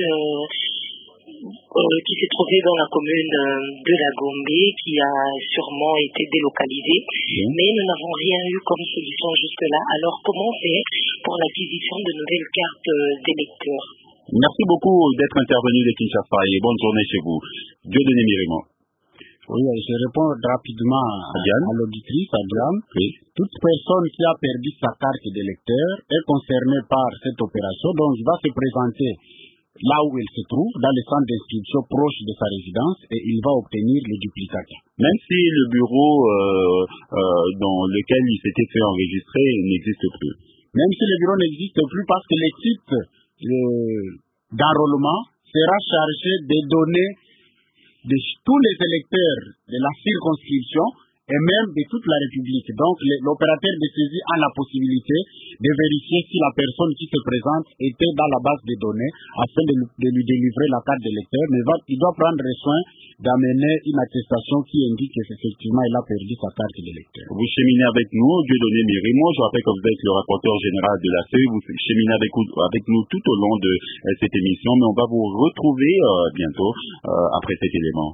qui s'est trouvée dans la commune de la Gombe, qui a sûrement été délocalisée. Mais nous n'avons rien eu comme solution jusque-là. Alors, comment faire pour l'acquisition de nouvelles cartes d'électeurs? Merci beaucoup d'être intervenu de Kinshasa et bonne journée chez vous. Dieudonné Mirimo. Oui, je réponds rapidement à l'auditrice, à Diane. Oui. Toute personne qui a perdu sa carte d'électeur est concernée par cette opération, donc il va se présenter là où il se trouve, dans le centre d'inscription proche de sa résidence, et il va obtenir le duplicata. Même si le bureau dans lequel il s'était fait enregistrer n'existe plus. Même si le bureau n'existe plus parce que l'équipe d'enrôlement sera chargé des données de tous les électeurs de la circonscription et même de toute la République. Donc, l'opérateur de saisie a la possibilité de vérifier si la personne qui se présente était dans la base de données afin de lui délivrer la carte d'électeur, mais il doit prendre soin d'amener une attestation qui indique qu'effectivement il a perdu sa carte d'électeur. Vous cheminez avec nous, Dieudonné Mirimo. Je rappelle que vous êtes le rapporteur général de la CEI. Vous cheminez avec nous tout au long de cette émission, mais on va vous retrouver bientôt après cet élément.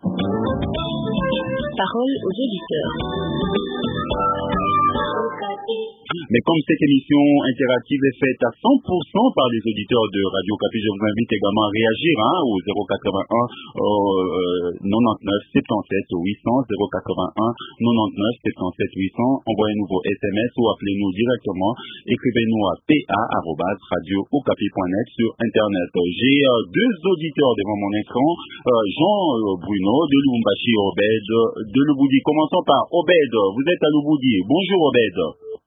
Parole aux auditeurs. Mais comme cette émission interactive est faite à 100% par les auditeurs de Radio Kapi, je vous invite également à réagir au 081 99 77 800 081 99 77 800. Envoyez-nous vos SMS ou appelez-nous directement. Écrivez-nous à pa@radiookapi.net sur Internet. J'ai deux auditeurs devant mon écran, Jean Bruno de Lubumbashi, Obed de Lubudi. Commençons par Obed. Vous êtes à Lubudi. Bonjour Obed.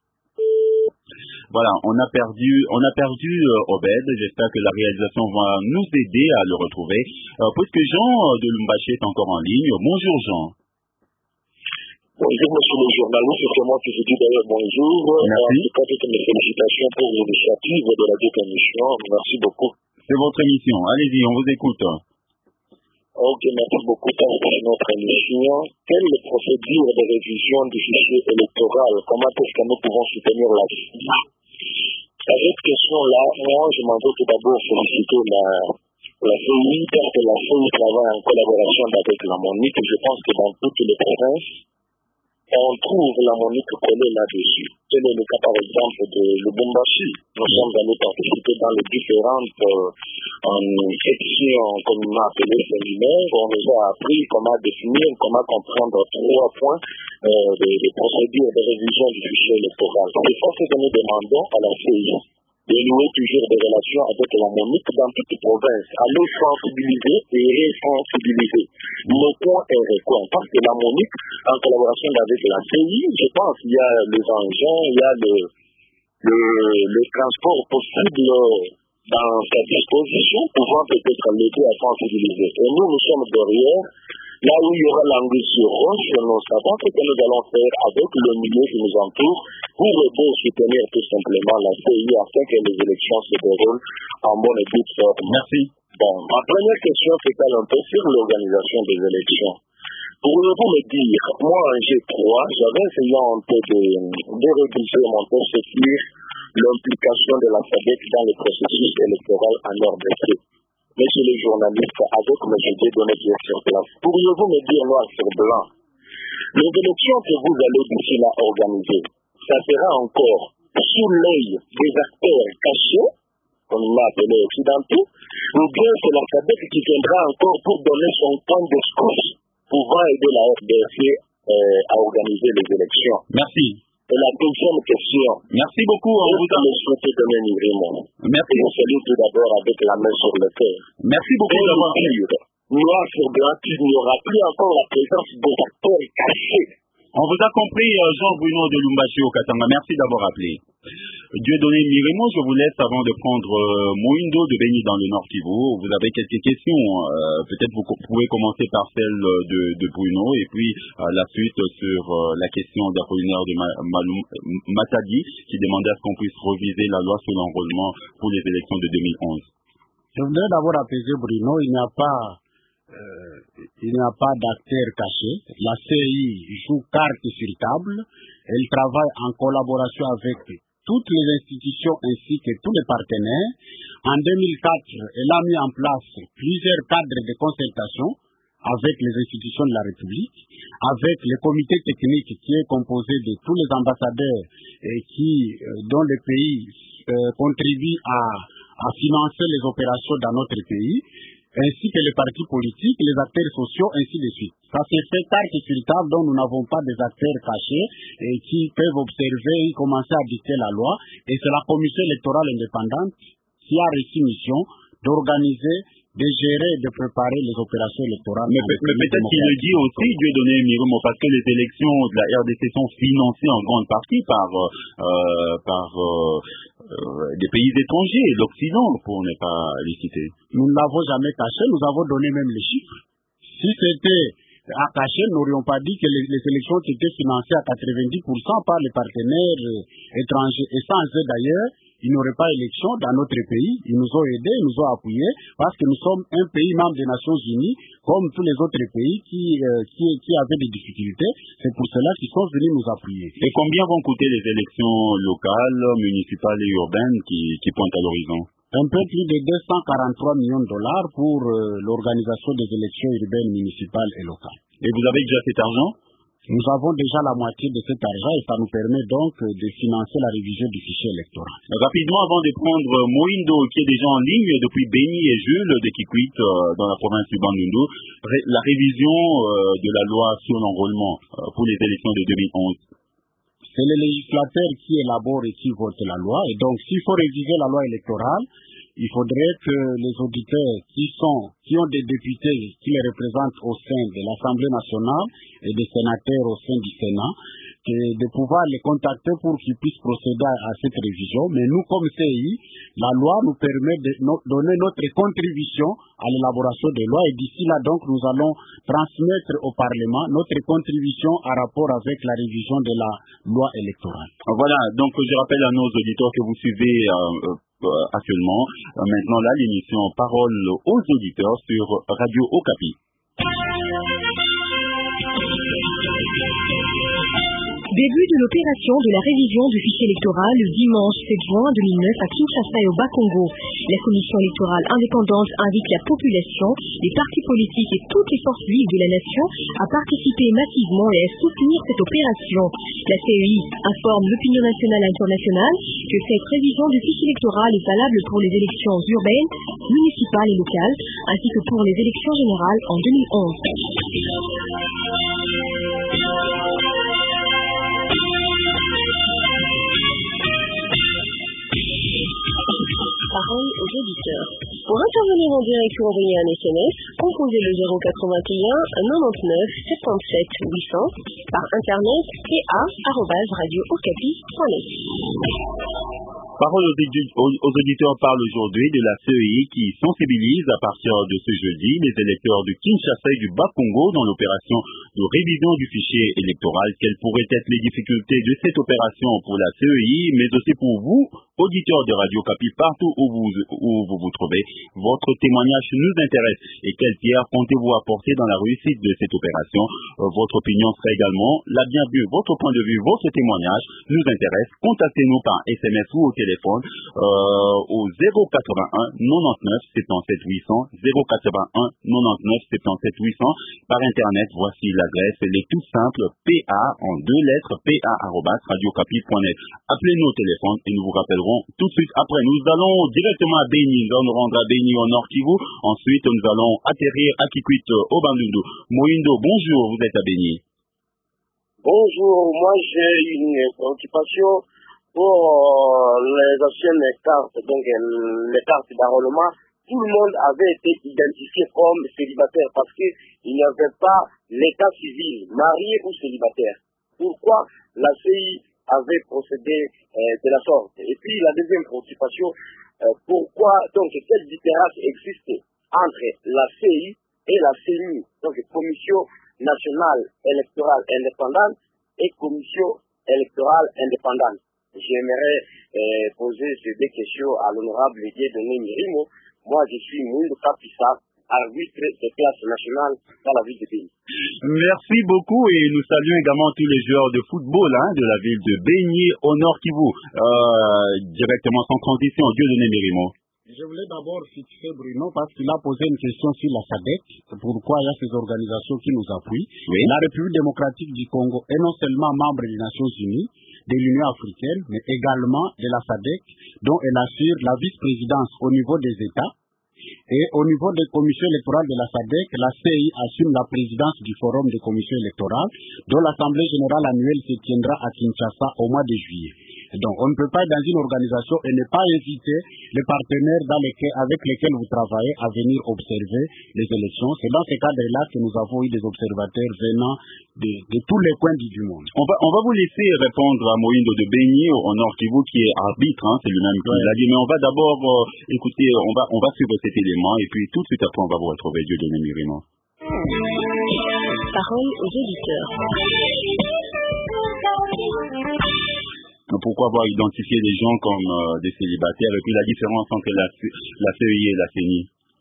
Voilà, on a perdu Obed. J'espère que la réalisation va nous aider à le retrouver. Puisque Jean de Lubumbashi est encore en ligne. Bonjour Jean. Bonjour monsieur le journaliste, c'est moi qui vous dis d'ailleurs bonjour. Merci. En tout cas, toutes mes félicitations pour l'initiative de la commission. Merci beaucoup. C'est votre émission. Allez-y, on vous écoute. Ok, merci beaucoup pour notre émission. Quelle est la procédure de révision du fichier électoral? Comment est-ce que nous pouvons soutenir la CEI? À cette question-là, moi, je m'en veux tout d'abord féliciter la CEI parce que la CEI travaille en collaboration avec la MONUC. Je pense que dans toutes les provinces, on trouve la MONUC collée là-dessus. Tel est le cas par exemple de Lubumbashi. Nous sommes allés participer dans les différentes sections, comme on a appelé séminaires. On nous a appris comment définir, comment comprendre 3 points des procédures de révision du fichier électoral. C'est ça que nous demandons à la CEI, de nouer toujours des relations avec la MONUC dans toutes les provinces, à les sensibiliser et ressensibiliser. Le point est recoin, parce que la MONUC, en collaboration avec la CEI, je pense qu'il y a les engins, il y a le transport possible dans sa disposition, pouvant peut-être l'aider à sensibiliser. Et nous sommes derrière. Là où il y aura l'anguille sur roche, nous savons ce que nous allons faire avec le milieu qui nous entoure pour aider et soutenir tout simplement la CEI afin que les élections se déroulent en bonne et toute forme. Merci. Bon, ma première question s'étale un peu sur l'organisation des élections. Pourriez-vous me dire, moi en G3, j'avais essayé un peu de réviser mon texte sur l'implication de la SADC dans le processus électoral en RDC. Messieurs les journalistes, avec mes données qui sont sur place, pourriez-vous me dire noir sur blanc, les élections que vous allez d'ici là organiser, ça sera encore sous l'œil des acteurs cachés, comme on l'a appelé occidentaux, ou bien c'est la SADC qui viendra encore pour donner son temps de scout, pouvant aider la RDC à organiser les élections. Merci. Et la deuxième question. Merci beaucoup. Vous avez souhaité donner une réponse. Merci. Et je salue tout d'abord avec la main sur le cœur. Merci beaucoup d'avoir. Noir sur blanc, il n'y aura plus encore la présence des acteurs cachés. On vous a compris, Jean-Bruno de Lumbashi au Katanga. Merci d'avoir appelé. Dieudonné Miremo, je vous laisse avant de prendre Moindo de Béni dans le Nord Kivu. Vous avez quelques questions. Peut-être vous pouvez commencer par celle de Bruno et puis la suite sur la question d'Apollinaire de Matadi qui demandait à ce qu'on puisse reviser la loi sur l'enrôlement pour les élections de 2011. Je voudrais d'abord apaiser Bruno. Il n'y a pas d'acteurs cachés. La CI joue carte sur table. Elle travaille en collaboration avec toutes les institutions ainsi que tous les partenaires. En 2004, elle a mis en place plusieurs cadres de concertation avec les institutions de la République, avec le comité technique qui est composé de tous les ambassadeurs et dont le pays contribue à financer les opérations dans notre pays, ainsi que les partis politiques, les acteurs sociaux, ainsi de suite. Ça c'est fait carte sur table dont nous n'avons pas des acteurs cachés et qui peuvent observer et commencer à dicter la loi. Et c'est la commission électorale indépendante qui a reçu mission d'organiser, de gérer et de préparer les opérations électorales. Mais peut-être qu'il le dit aussi, Dieudonné Miremo, parce que les élections de la RDC sont financées en grande partie par des pays étrangers, l'Occident, pour ne pas les citer. Nous ne l'avons jamais caché, nous avons donné même les chiffres. Si c'était à cacher, nous n'aurions pas dit que les élections étaient financées à 90% par les partenaires étrangers. Et sans eux d'ailleurs, il n'y aurait pas élection dans notre pays. Ils nous ont aidés, ils nous ont appuyés, parce que nous sommes un pays membre des Nations Unies, comme tous les autres pays qui avaient des difficultés. C'est pour cela qu'ils sont venus nous appuyer. Et combien vont coûter les élections locales, municipales et urbaines qui pointent à l'horizon? Un peu plus de 243 millions de dollars pour l'organisation des élections urbaines, municipales et locales. Et vous avez déjà cet argent? Nous avons déjà la moitié de cet argent et ça nous permet donc de financer la révision du fichier électoral. Rapidement, avant de prendre Moindo, qui est déjà en ligne depuis Béni et Jules de Kikwit dans la province du Bandundu, la révision de la loi sur l'enrôlement pour les élections de 2011. C'est le législateur qui élabore et qui vote la loi. Et donc, s'il faut réviser la loi électorale, il faudrait que les auditeurs qui ont des députés qui les représentent au sein de l'Assemblée nationale et des sénateurs au sein du Sénat, de pouvoir les contacter pour qu'ils puissent procéder à cette révision. Mais nous, comme CI, la loi nous permet de donner notre contribution à l'élaboration des lois. Et d'ici là, donc, nous allons transmettre au Parlement notre contribution en rapport avec la révision de la loi électorale. Voilà, donc je rappelle à nos auditeurs que vous suivez actuellement. Maintenant là, l'émission Parole aux auditeurs sur Radio Okapi. Début de l'opération de la révision du fichier électoral le dimanche 7 juin 2009 à Kinshasa et au Bas-Congo. La commission électorale indépendante invite la population, les partis politiques et toutes les forces vives de la nation à participer massivement et à soutenir cette opération. La CEI informe l'opinion nationale et internationale que cette révision du fichier électoral est valable pour les élections urbaines, municipales et locales, ainsi que pour les élections générales en 2011. Parole aux auditeurs. Pour intervenir en direct ou envoyer un SMS, composez le 081 99 77 800 par internet pa@radiookapi.net. Parole aux auditeurs parle aujourd'hui de la CEI qui sensibilise à partir de ce jeudi les électeurs de Kinshasa et du Bas-Congo dans l'opération de révision du fichier électoral. Quelles pourraient être les difficultés de cette opération pour la CEI, mais aussi pour vous, auditeurs de Radio Capi, partout où vous vous trouvez, votre témoignage nous intéresse. Et quelle pierre comptez-vous apporter dans la réussite de cette opération? Votre opinion serait également la bienvenue. Votre point de vue, votre témoignage nous intéresse. Contactez-nous par SMS ou au téléphone au 081 99 77 800, 081 99 77 800. Par Internet, voici l'adresse. Elle est toute simple, PA en 2 lettres, PA@radiocapi.net. Appelez-nous au téléphone et nous vous rappellerons tout de suite après. Nous allons directement à Béni. Nous allons nous rendre à Béni au Nord Kivu. Ensuite, nous allons atterrir à Kikwit au Bandundu. Moïndo, bonjour, vous êtes à Béni. Bonjour, moi j'ai une préoccupation pour les anciennes cartes, donc les cartes d'enrôlement. Tout le monde avait été identifié comme célibataire parce qu'il n'y avait pas l'état civil, marié ou célibataire. Pourquoi la CI avait procédé de la sorte? Et puis la deuxième préoccupation, pourquoi donc quelle différence existe entre la CI et la CENI, donc Commission nationale électorale indépendante et Commission électorale indépendante? J'aimerais poser ces deux questions à l'honorable Dieudonné Mirimo. Moi, je suis Moïndo Kapissa, arbitre des classes nationales dans la ville de Béni. Merci beaucoup et nous saluons également tous les joueurs de football de la ville de Béni au Nord Kivu. Directement sans transition, Dieudonné Mirimo. Je voulais d'abord fixer Bruno parce qu'il a posé une question sur la SADC. Pourquoi il y a ces organisations qui nous appuient? Oui. La République démocratique du Congo est non seulement membre des Nations Unies, de l'Union africaine, mais également de la SADC, dont elle assure la vice-présidence au niveau des États. Et au niveau des commissions électorales de la SADC, la CI assume la présidence du forum des commissions électorales, dont l'Assemblée générale annuelle se tiendra à Kinshasa au mois de juillet. Donc, on ne peut pas être dans une organisation et ne pas inviter les partenaires avec lesquels vous travaillez à venir observer les élections. C'est dans ce cadre-là que nous avons eu des observateurs venant de tous les coins du monde. On va vous laisser répondre à Moïndo de Béni au Nord Kivu qui est arbitre, c'est lui-même qui l'a dit. Mais on va d'abord écouter, on va suivre cet élément et puis tout de suite après on va vous retrouver Dieudonné Mirimo. Parole aux auditeurs. Pourquoi avoir identifié des gens comme des célibataires et puis la différence entre la CEI et la CENI?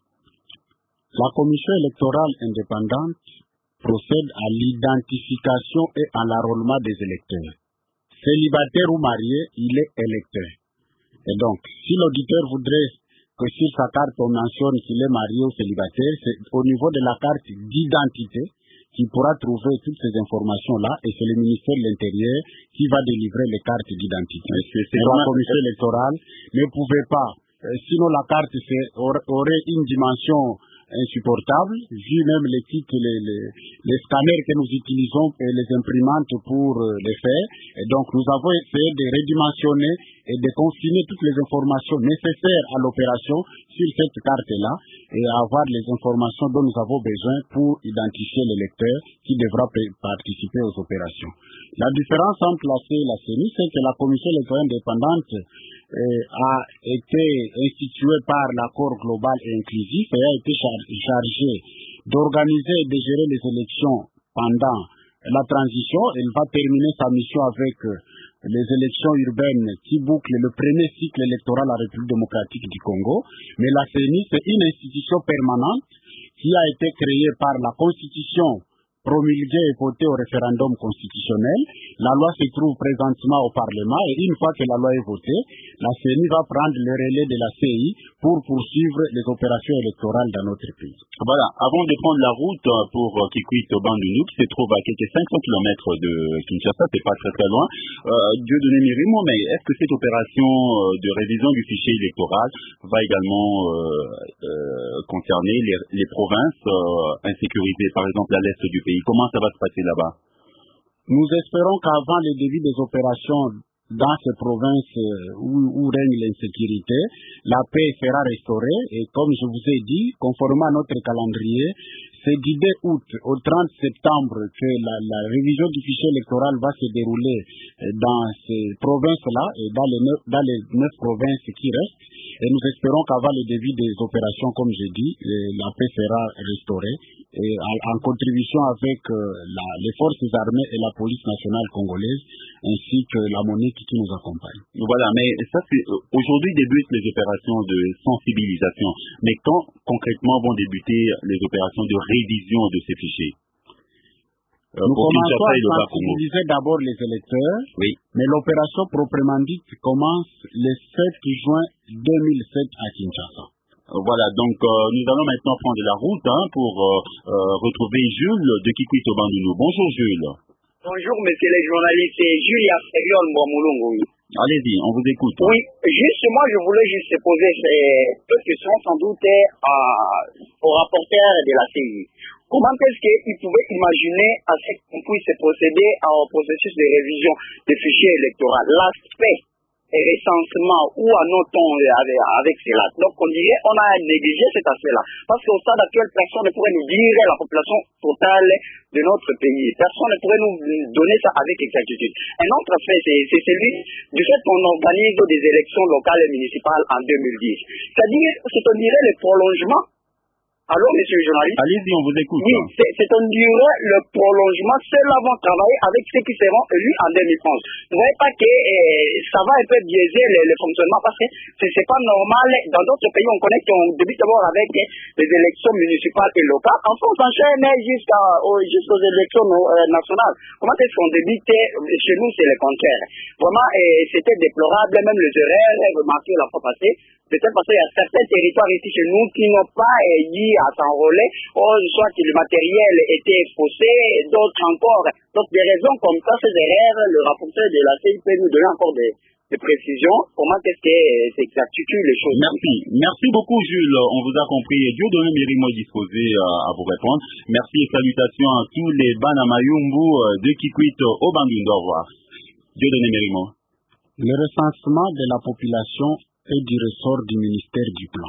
La commission électorale indépendante procède à l'identification et à l'enrôlement des électeurs. Célibataire ou marié, il est électeur. Et donc, si l'auditeur voudrait que sur sa carte on mentionne qu'il est marié ou célibataire, c'est au niveau de la carte d'identité qu'il pourra trouver toutes ces informations-là et c'est le ministère de l'Intérieur qui va délivrer les cartes d'identité. C'est la commission électorale ne pouvait pas, sinon la carte aurait une dimension insupportable, vu même les kits, les scanners que nous utilisons et les imprimantes pour les faire. Et donc nous avons essayé de redimensionner et de confiner toutes les informations nécessaires à l'opération sur cette carte-là et avoir les informations dont nous avons besoin pour identifier l'électeur qui devra participer aux opérations. La différence entre la CEI et la CENI, c'est que la commission électorale indépendante a été instituée par l'accord global et inclusif et a été chargée d'organiser et de gérer les élections pendant la transition. Elle va terminer sa mission avec les élections urbaines qui bouclent le premier cycle électoral à la République démocratique du Congo. Mais la CENI, c'est une institution permanente qui a été créée par la Constitution promulguée et votée au référendum constitutionnel. La loi se trouve présentement au Parlement et une fois que la loi est votée, la CENI va prendre le relais de la CEI pour poursuivre les opérations électorales dans notre pays. Voilà, avant de prendre la route pour Kikwit au Bandundu, qui se trouve à quelques 500 km de Kinshasa, c'est pas très très loin, Dieudonné Mirimo, mais est-ce que cette opération de révision du fichier électoral va également concerner les provinces insécurisées, par exemple à l'est du pays? Comment ça va se passer là-bas? Nous espérons qu'avant le début des opérations dans ces provinces où règne l'insécurité, la paix sera restaurée et comme je vous ai dit, conformément à notre calendrier, c'est du 2 août au 30 septembre que la révision du fichier électoral va se dérouler dans ces provinces-là et dans les 9 provinces qui restent. Et nous espérons qu'avant le début des opérations, comme j'ai dit, la paix sera restaurée et en contribution avec les forces armées et la police nationale congolaise, ainsi que la MONUC qui nous accompagne. Voilà, mais ça c'est aujourd'hui débutent les opérations de sensibilisation. Mais quand concrètement vont débuter les opérations de révision de ces fichiers? Nous commençons à sensibiliser d'abord les électeurs, oui, mais l'opération proprement dite commence le 7 juin 2007 à Kinshasa. Voilà, donc nous allons maintenant prendre la route pour retrouver Jules de Kikwito Bandundu. Bonjour Jules. Bonjour monsieur les journalistes, c'est Julia Ferion Mwamulungu. Allez-y, on vous écoute. Oui, moi je voulais juste poser deux questions sans doute au rapporteur de la CI. Comment est-ce qu'il pouvait imaginer à ce qu'on puisse procéder au processus de révision des fichiers électoraux? L'aspect recensement, où en est-on avec cela? Donc on dirait on a négligé cet aspect-là. Parce qu'au stade actuel, personne ne pourrait nous dire la population totale de notre pays. Personne ne pourrait nous donner ça avec exactitude. Un autre fait, c'est celui du fait qu'on organise des élections locales et municipales en 2010. C'est-à-dire, on dirait le prolongement. Allô, monsieur le journaliste? Allez-y, on vous écoute. Oui, c'est on dirait le prolongement. Ceux-là vont travailler avec ceux qui seront élus en 2011. Vous voyez pas que ça va un peu biaiser le fonctionnement parce que c'est pas normal. Dans d'autres pays, on connaît qu'on débute d'abord avec les élections municipales et locales. En France, on enchaîne jusqu'aux élections nationales. Comment est-ce qu'on débute? Chez nous, c'est le contraire. Vraiment, c'était déplorable. Même les erreurs remarquées la fois passée. Peut-être parce qu'il y a certains territoires ici chez nous qui n'ont pas eu à s'enrôler, soit que le matériel était faussé, d'autres encore. Donc des raisons comme ça, ces erreurs, le rapporteur de la CI peut nous donner encore des précisions. Comment est-ce que s'exactue les choses? Merci beaucoup Jules, on vous a compris. Dieudonné Mirimo est disposé à vous répondre. Merci et salutations à tous les Banamayumbu de Kikwito au Bandundu. Au revoir. Dieudonné Mirimo. Le recensement de la population est du ressort du ministère du Plan.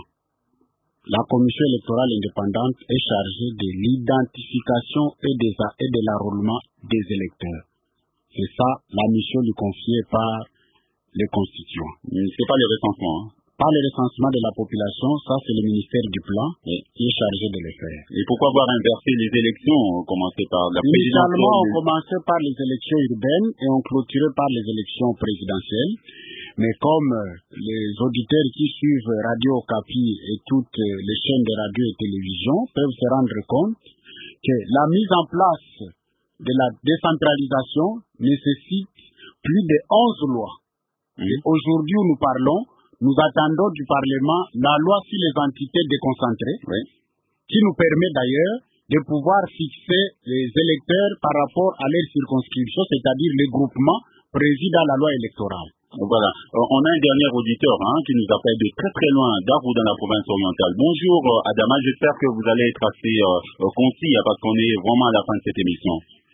La commission électorale indépendante est chargée de l'identification et de l'enrôlement des électeurs. C'est ça la mission lui confiée par les constituants. C'est pas le recensement. Pas le recensement de la population, ça c'est le ministère du Plan qui est chargé de le faire. Et pourquoi avoir inversé les élections? On commençait par la présidentielle. Initialement, on commençait par les élections urbaines et on clôturait par les élections présidentielles. Mais comme les auditeurs qui suivent Radio Okapi et toutes les chaînes de radio et télévision peuvent se rendre compte que la mise en place de la décentralisation nécessite plus de 11 lois. Et aujourd'hui où nous parlons, nous attendons du Parlement la loi sur les entités déconcentrées, qui nous permet d'ailleurs de pouvoir fixer les électeurs par rapport à leur circonscription, c'est-à-dire les groupements prévus dans la loi électorale. Voilà. On a un dernier auditeur qui nous appelle de très très loin, d'Arou dans la province orientale. Bonjour Adama, j'espère que vous allez être assez concis parce qu'on est vraiment à la fin de cette émission.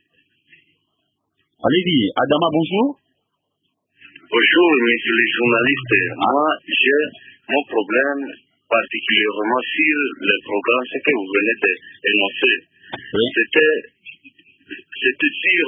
Allez-y, Adama, bonjour. Bonjour, messieurs les journalistes. Moi, j'ai mon problème particulièrement sur le programme, ce que vous venez d'énoncer. C'était sur...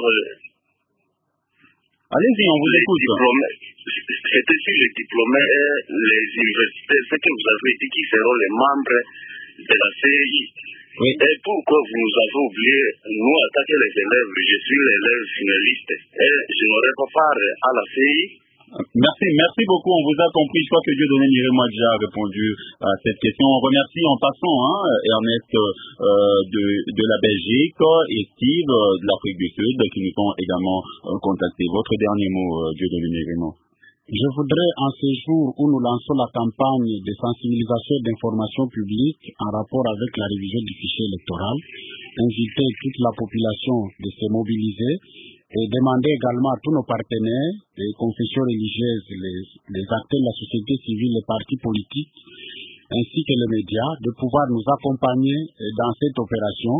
Allez-y, on vous écoute. C'était sur les diplômés et les universités, ce que vous avez dit qui seront les membres de la CI. Oui. Et pourquoi vous nous avez oublié, nous, en tant que les élèves, je suis l'élève finaliste et je n'aurai pas part à la CI. Merci beaucoup, on vous a compris. Je crois que Dieudonné Mirimo a déjà répondu à cette question. On remercie en passant Ernest de la Belgique et Steve de l'Afrique du Sud qui nous ont également contactés. Votre dernier mot, Dieudonné Mirimo. Je voudrais, en ce jour où nous lançons la campagne de sensibilisation et d'information publique en rapport avec la révision du fichier électoral, inviter toute la population de se mobiliser et demander également à tous nos partenaires, les confessions religieuses, les acteurs de la société civile, les partis politiques, ainsi que les médias, de pouvoir nous accompagner dans cette opération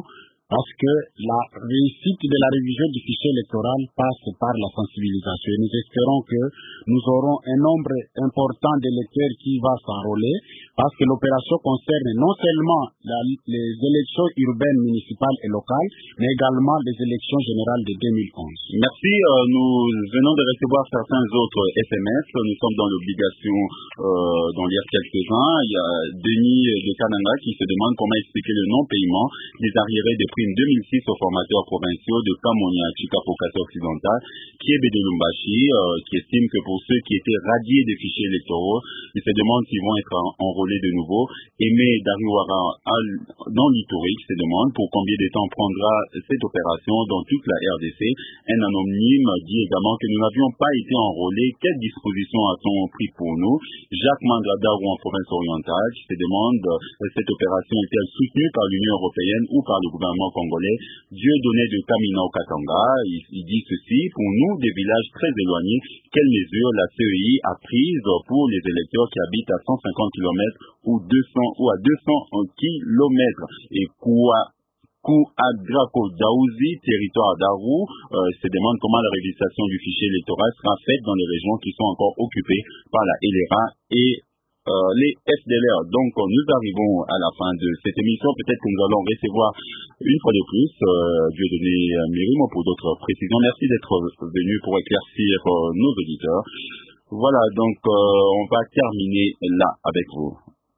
parce que la réussite de la révision du fichier électoral passe par la sensibilisation. Et nous espérons que nous aurons un nombre important d'électeurs qui va s'enrôler, parce que l'opération concerne non seulement les élections urbaines, municipales et locales, mais également les élections générales de 2011. Merci. Nous venons de recevoir certains autres SMS. Nous sommes dans l'obligation d'en lire quelques-uns. Il y a Denis de Kananga qui se demande comment expliquer le non-paiement des arriérés des primes 2006 aux formateurs provinciaux de Kamonia, Chikapokate occidental, Kiebe de Lumbashi, qui estime que pour ceux qui étaient radiés des fichiers électoraux, ils se demandent s'ils vont être enrôlés de nouveau. Aimé Dariwara dans l'historique se demande pour combien de temps prendra cette opération dans toute la RDC. Un anonyme dit également que nous n'avions pas été enrôlés. Quelles dispositions a-t-on pris pour nous? Jacques Mandradarou en province orientale qui se demande cette opération est-elle soutenue par l'Union européenne ou par le gouvernement congolais? Dieudonné de Kamina au Katanga, il dit ceci: pour nous, des villages très éloignés, quelles mesures la CEI a prises pour les électeurs qui habitent à 150 km ou à 200 km? Et Kouadrako Daouzi, territoire d'Arou, se demande comment la révisation du fichier électoral sera faite dans les régions qui sont encore occupées par la LRA et les FDLR. Donc nous arrivons à la fin de cette émission. Peut-être que nous allons recevoir une fois de plus Dieudonné Mirimo pour d'autres précisions. Merci d'être venu pour éclaircir nos auditeurs. Voilà, donc on va terminer là avec vous.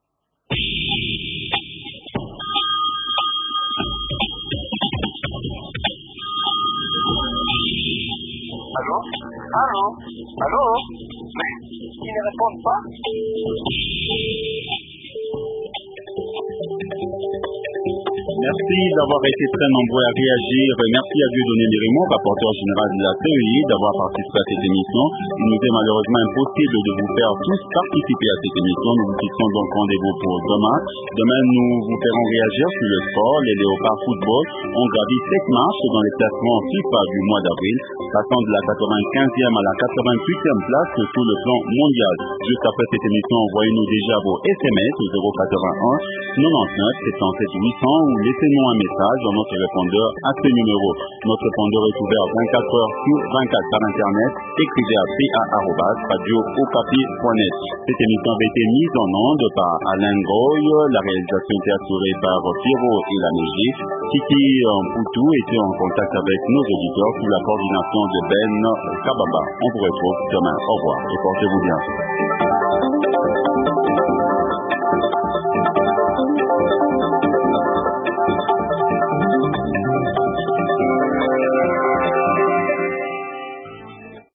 Allô? Mais ils ne répondent pas. Merci d'avoir été très nombreux à réagir. Merci à Dieudonné Mirimo, rapporteur général de la CEI, d'avoir participé à cette émission. Il nous est malheureusement impossible de vous faire tous participer à cette émission. Nous vous fixons donc rendez-vous pour demain. Demain, nous vous ferons réagir sur le sport. Les Léopards Football ont gravi 7 marches dans les classements FIFA du mois d'avril, passant de la 95e à la 88e place sur le plan mondial. Juste après cette émission, envoyez-nous déjà vos SMS au 081 99 77 800 ou laissez-nous un message dans notre répondeur à ce numéro. Notre répondeur est ouvert 24 heures sur 24 par Internet. Écrivez à pa@radio-okapi.net. Cette émission avait été mise en onde par Alain Goy. La réalisation était assurée par Pierrot et la Mégie. Kiki Mpoutou était en contact avec nos auditeurs sous la coordination de Ben Kabamba. On vous retrouve demain. Au revoir et portez-vous bien.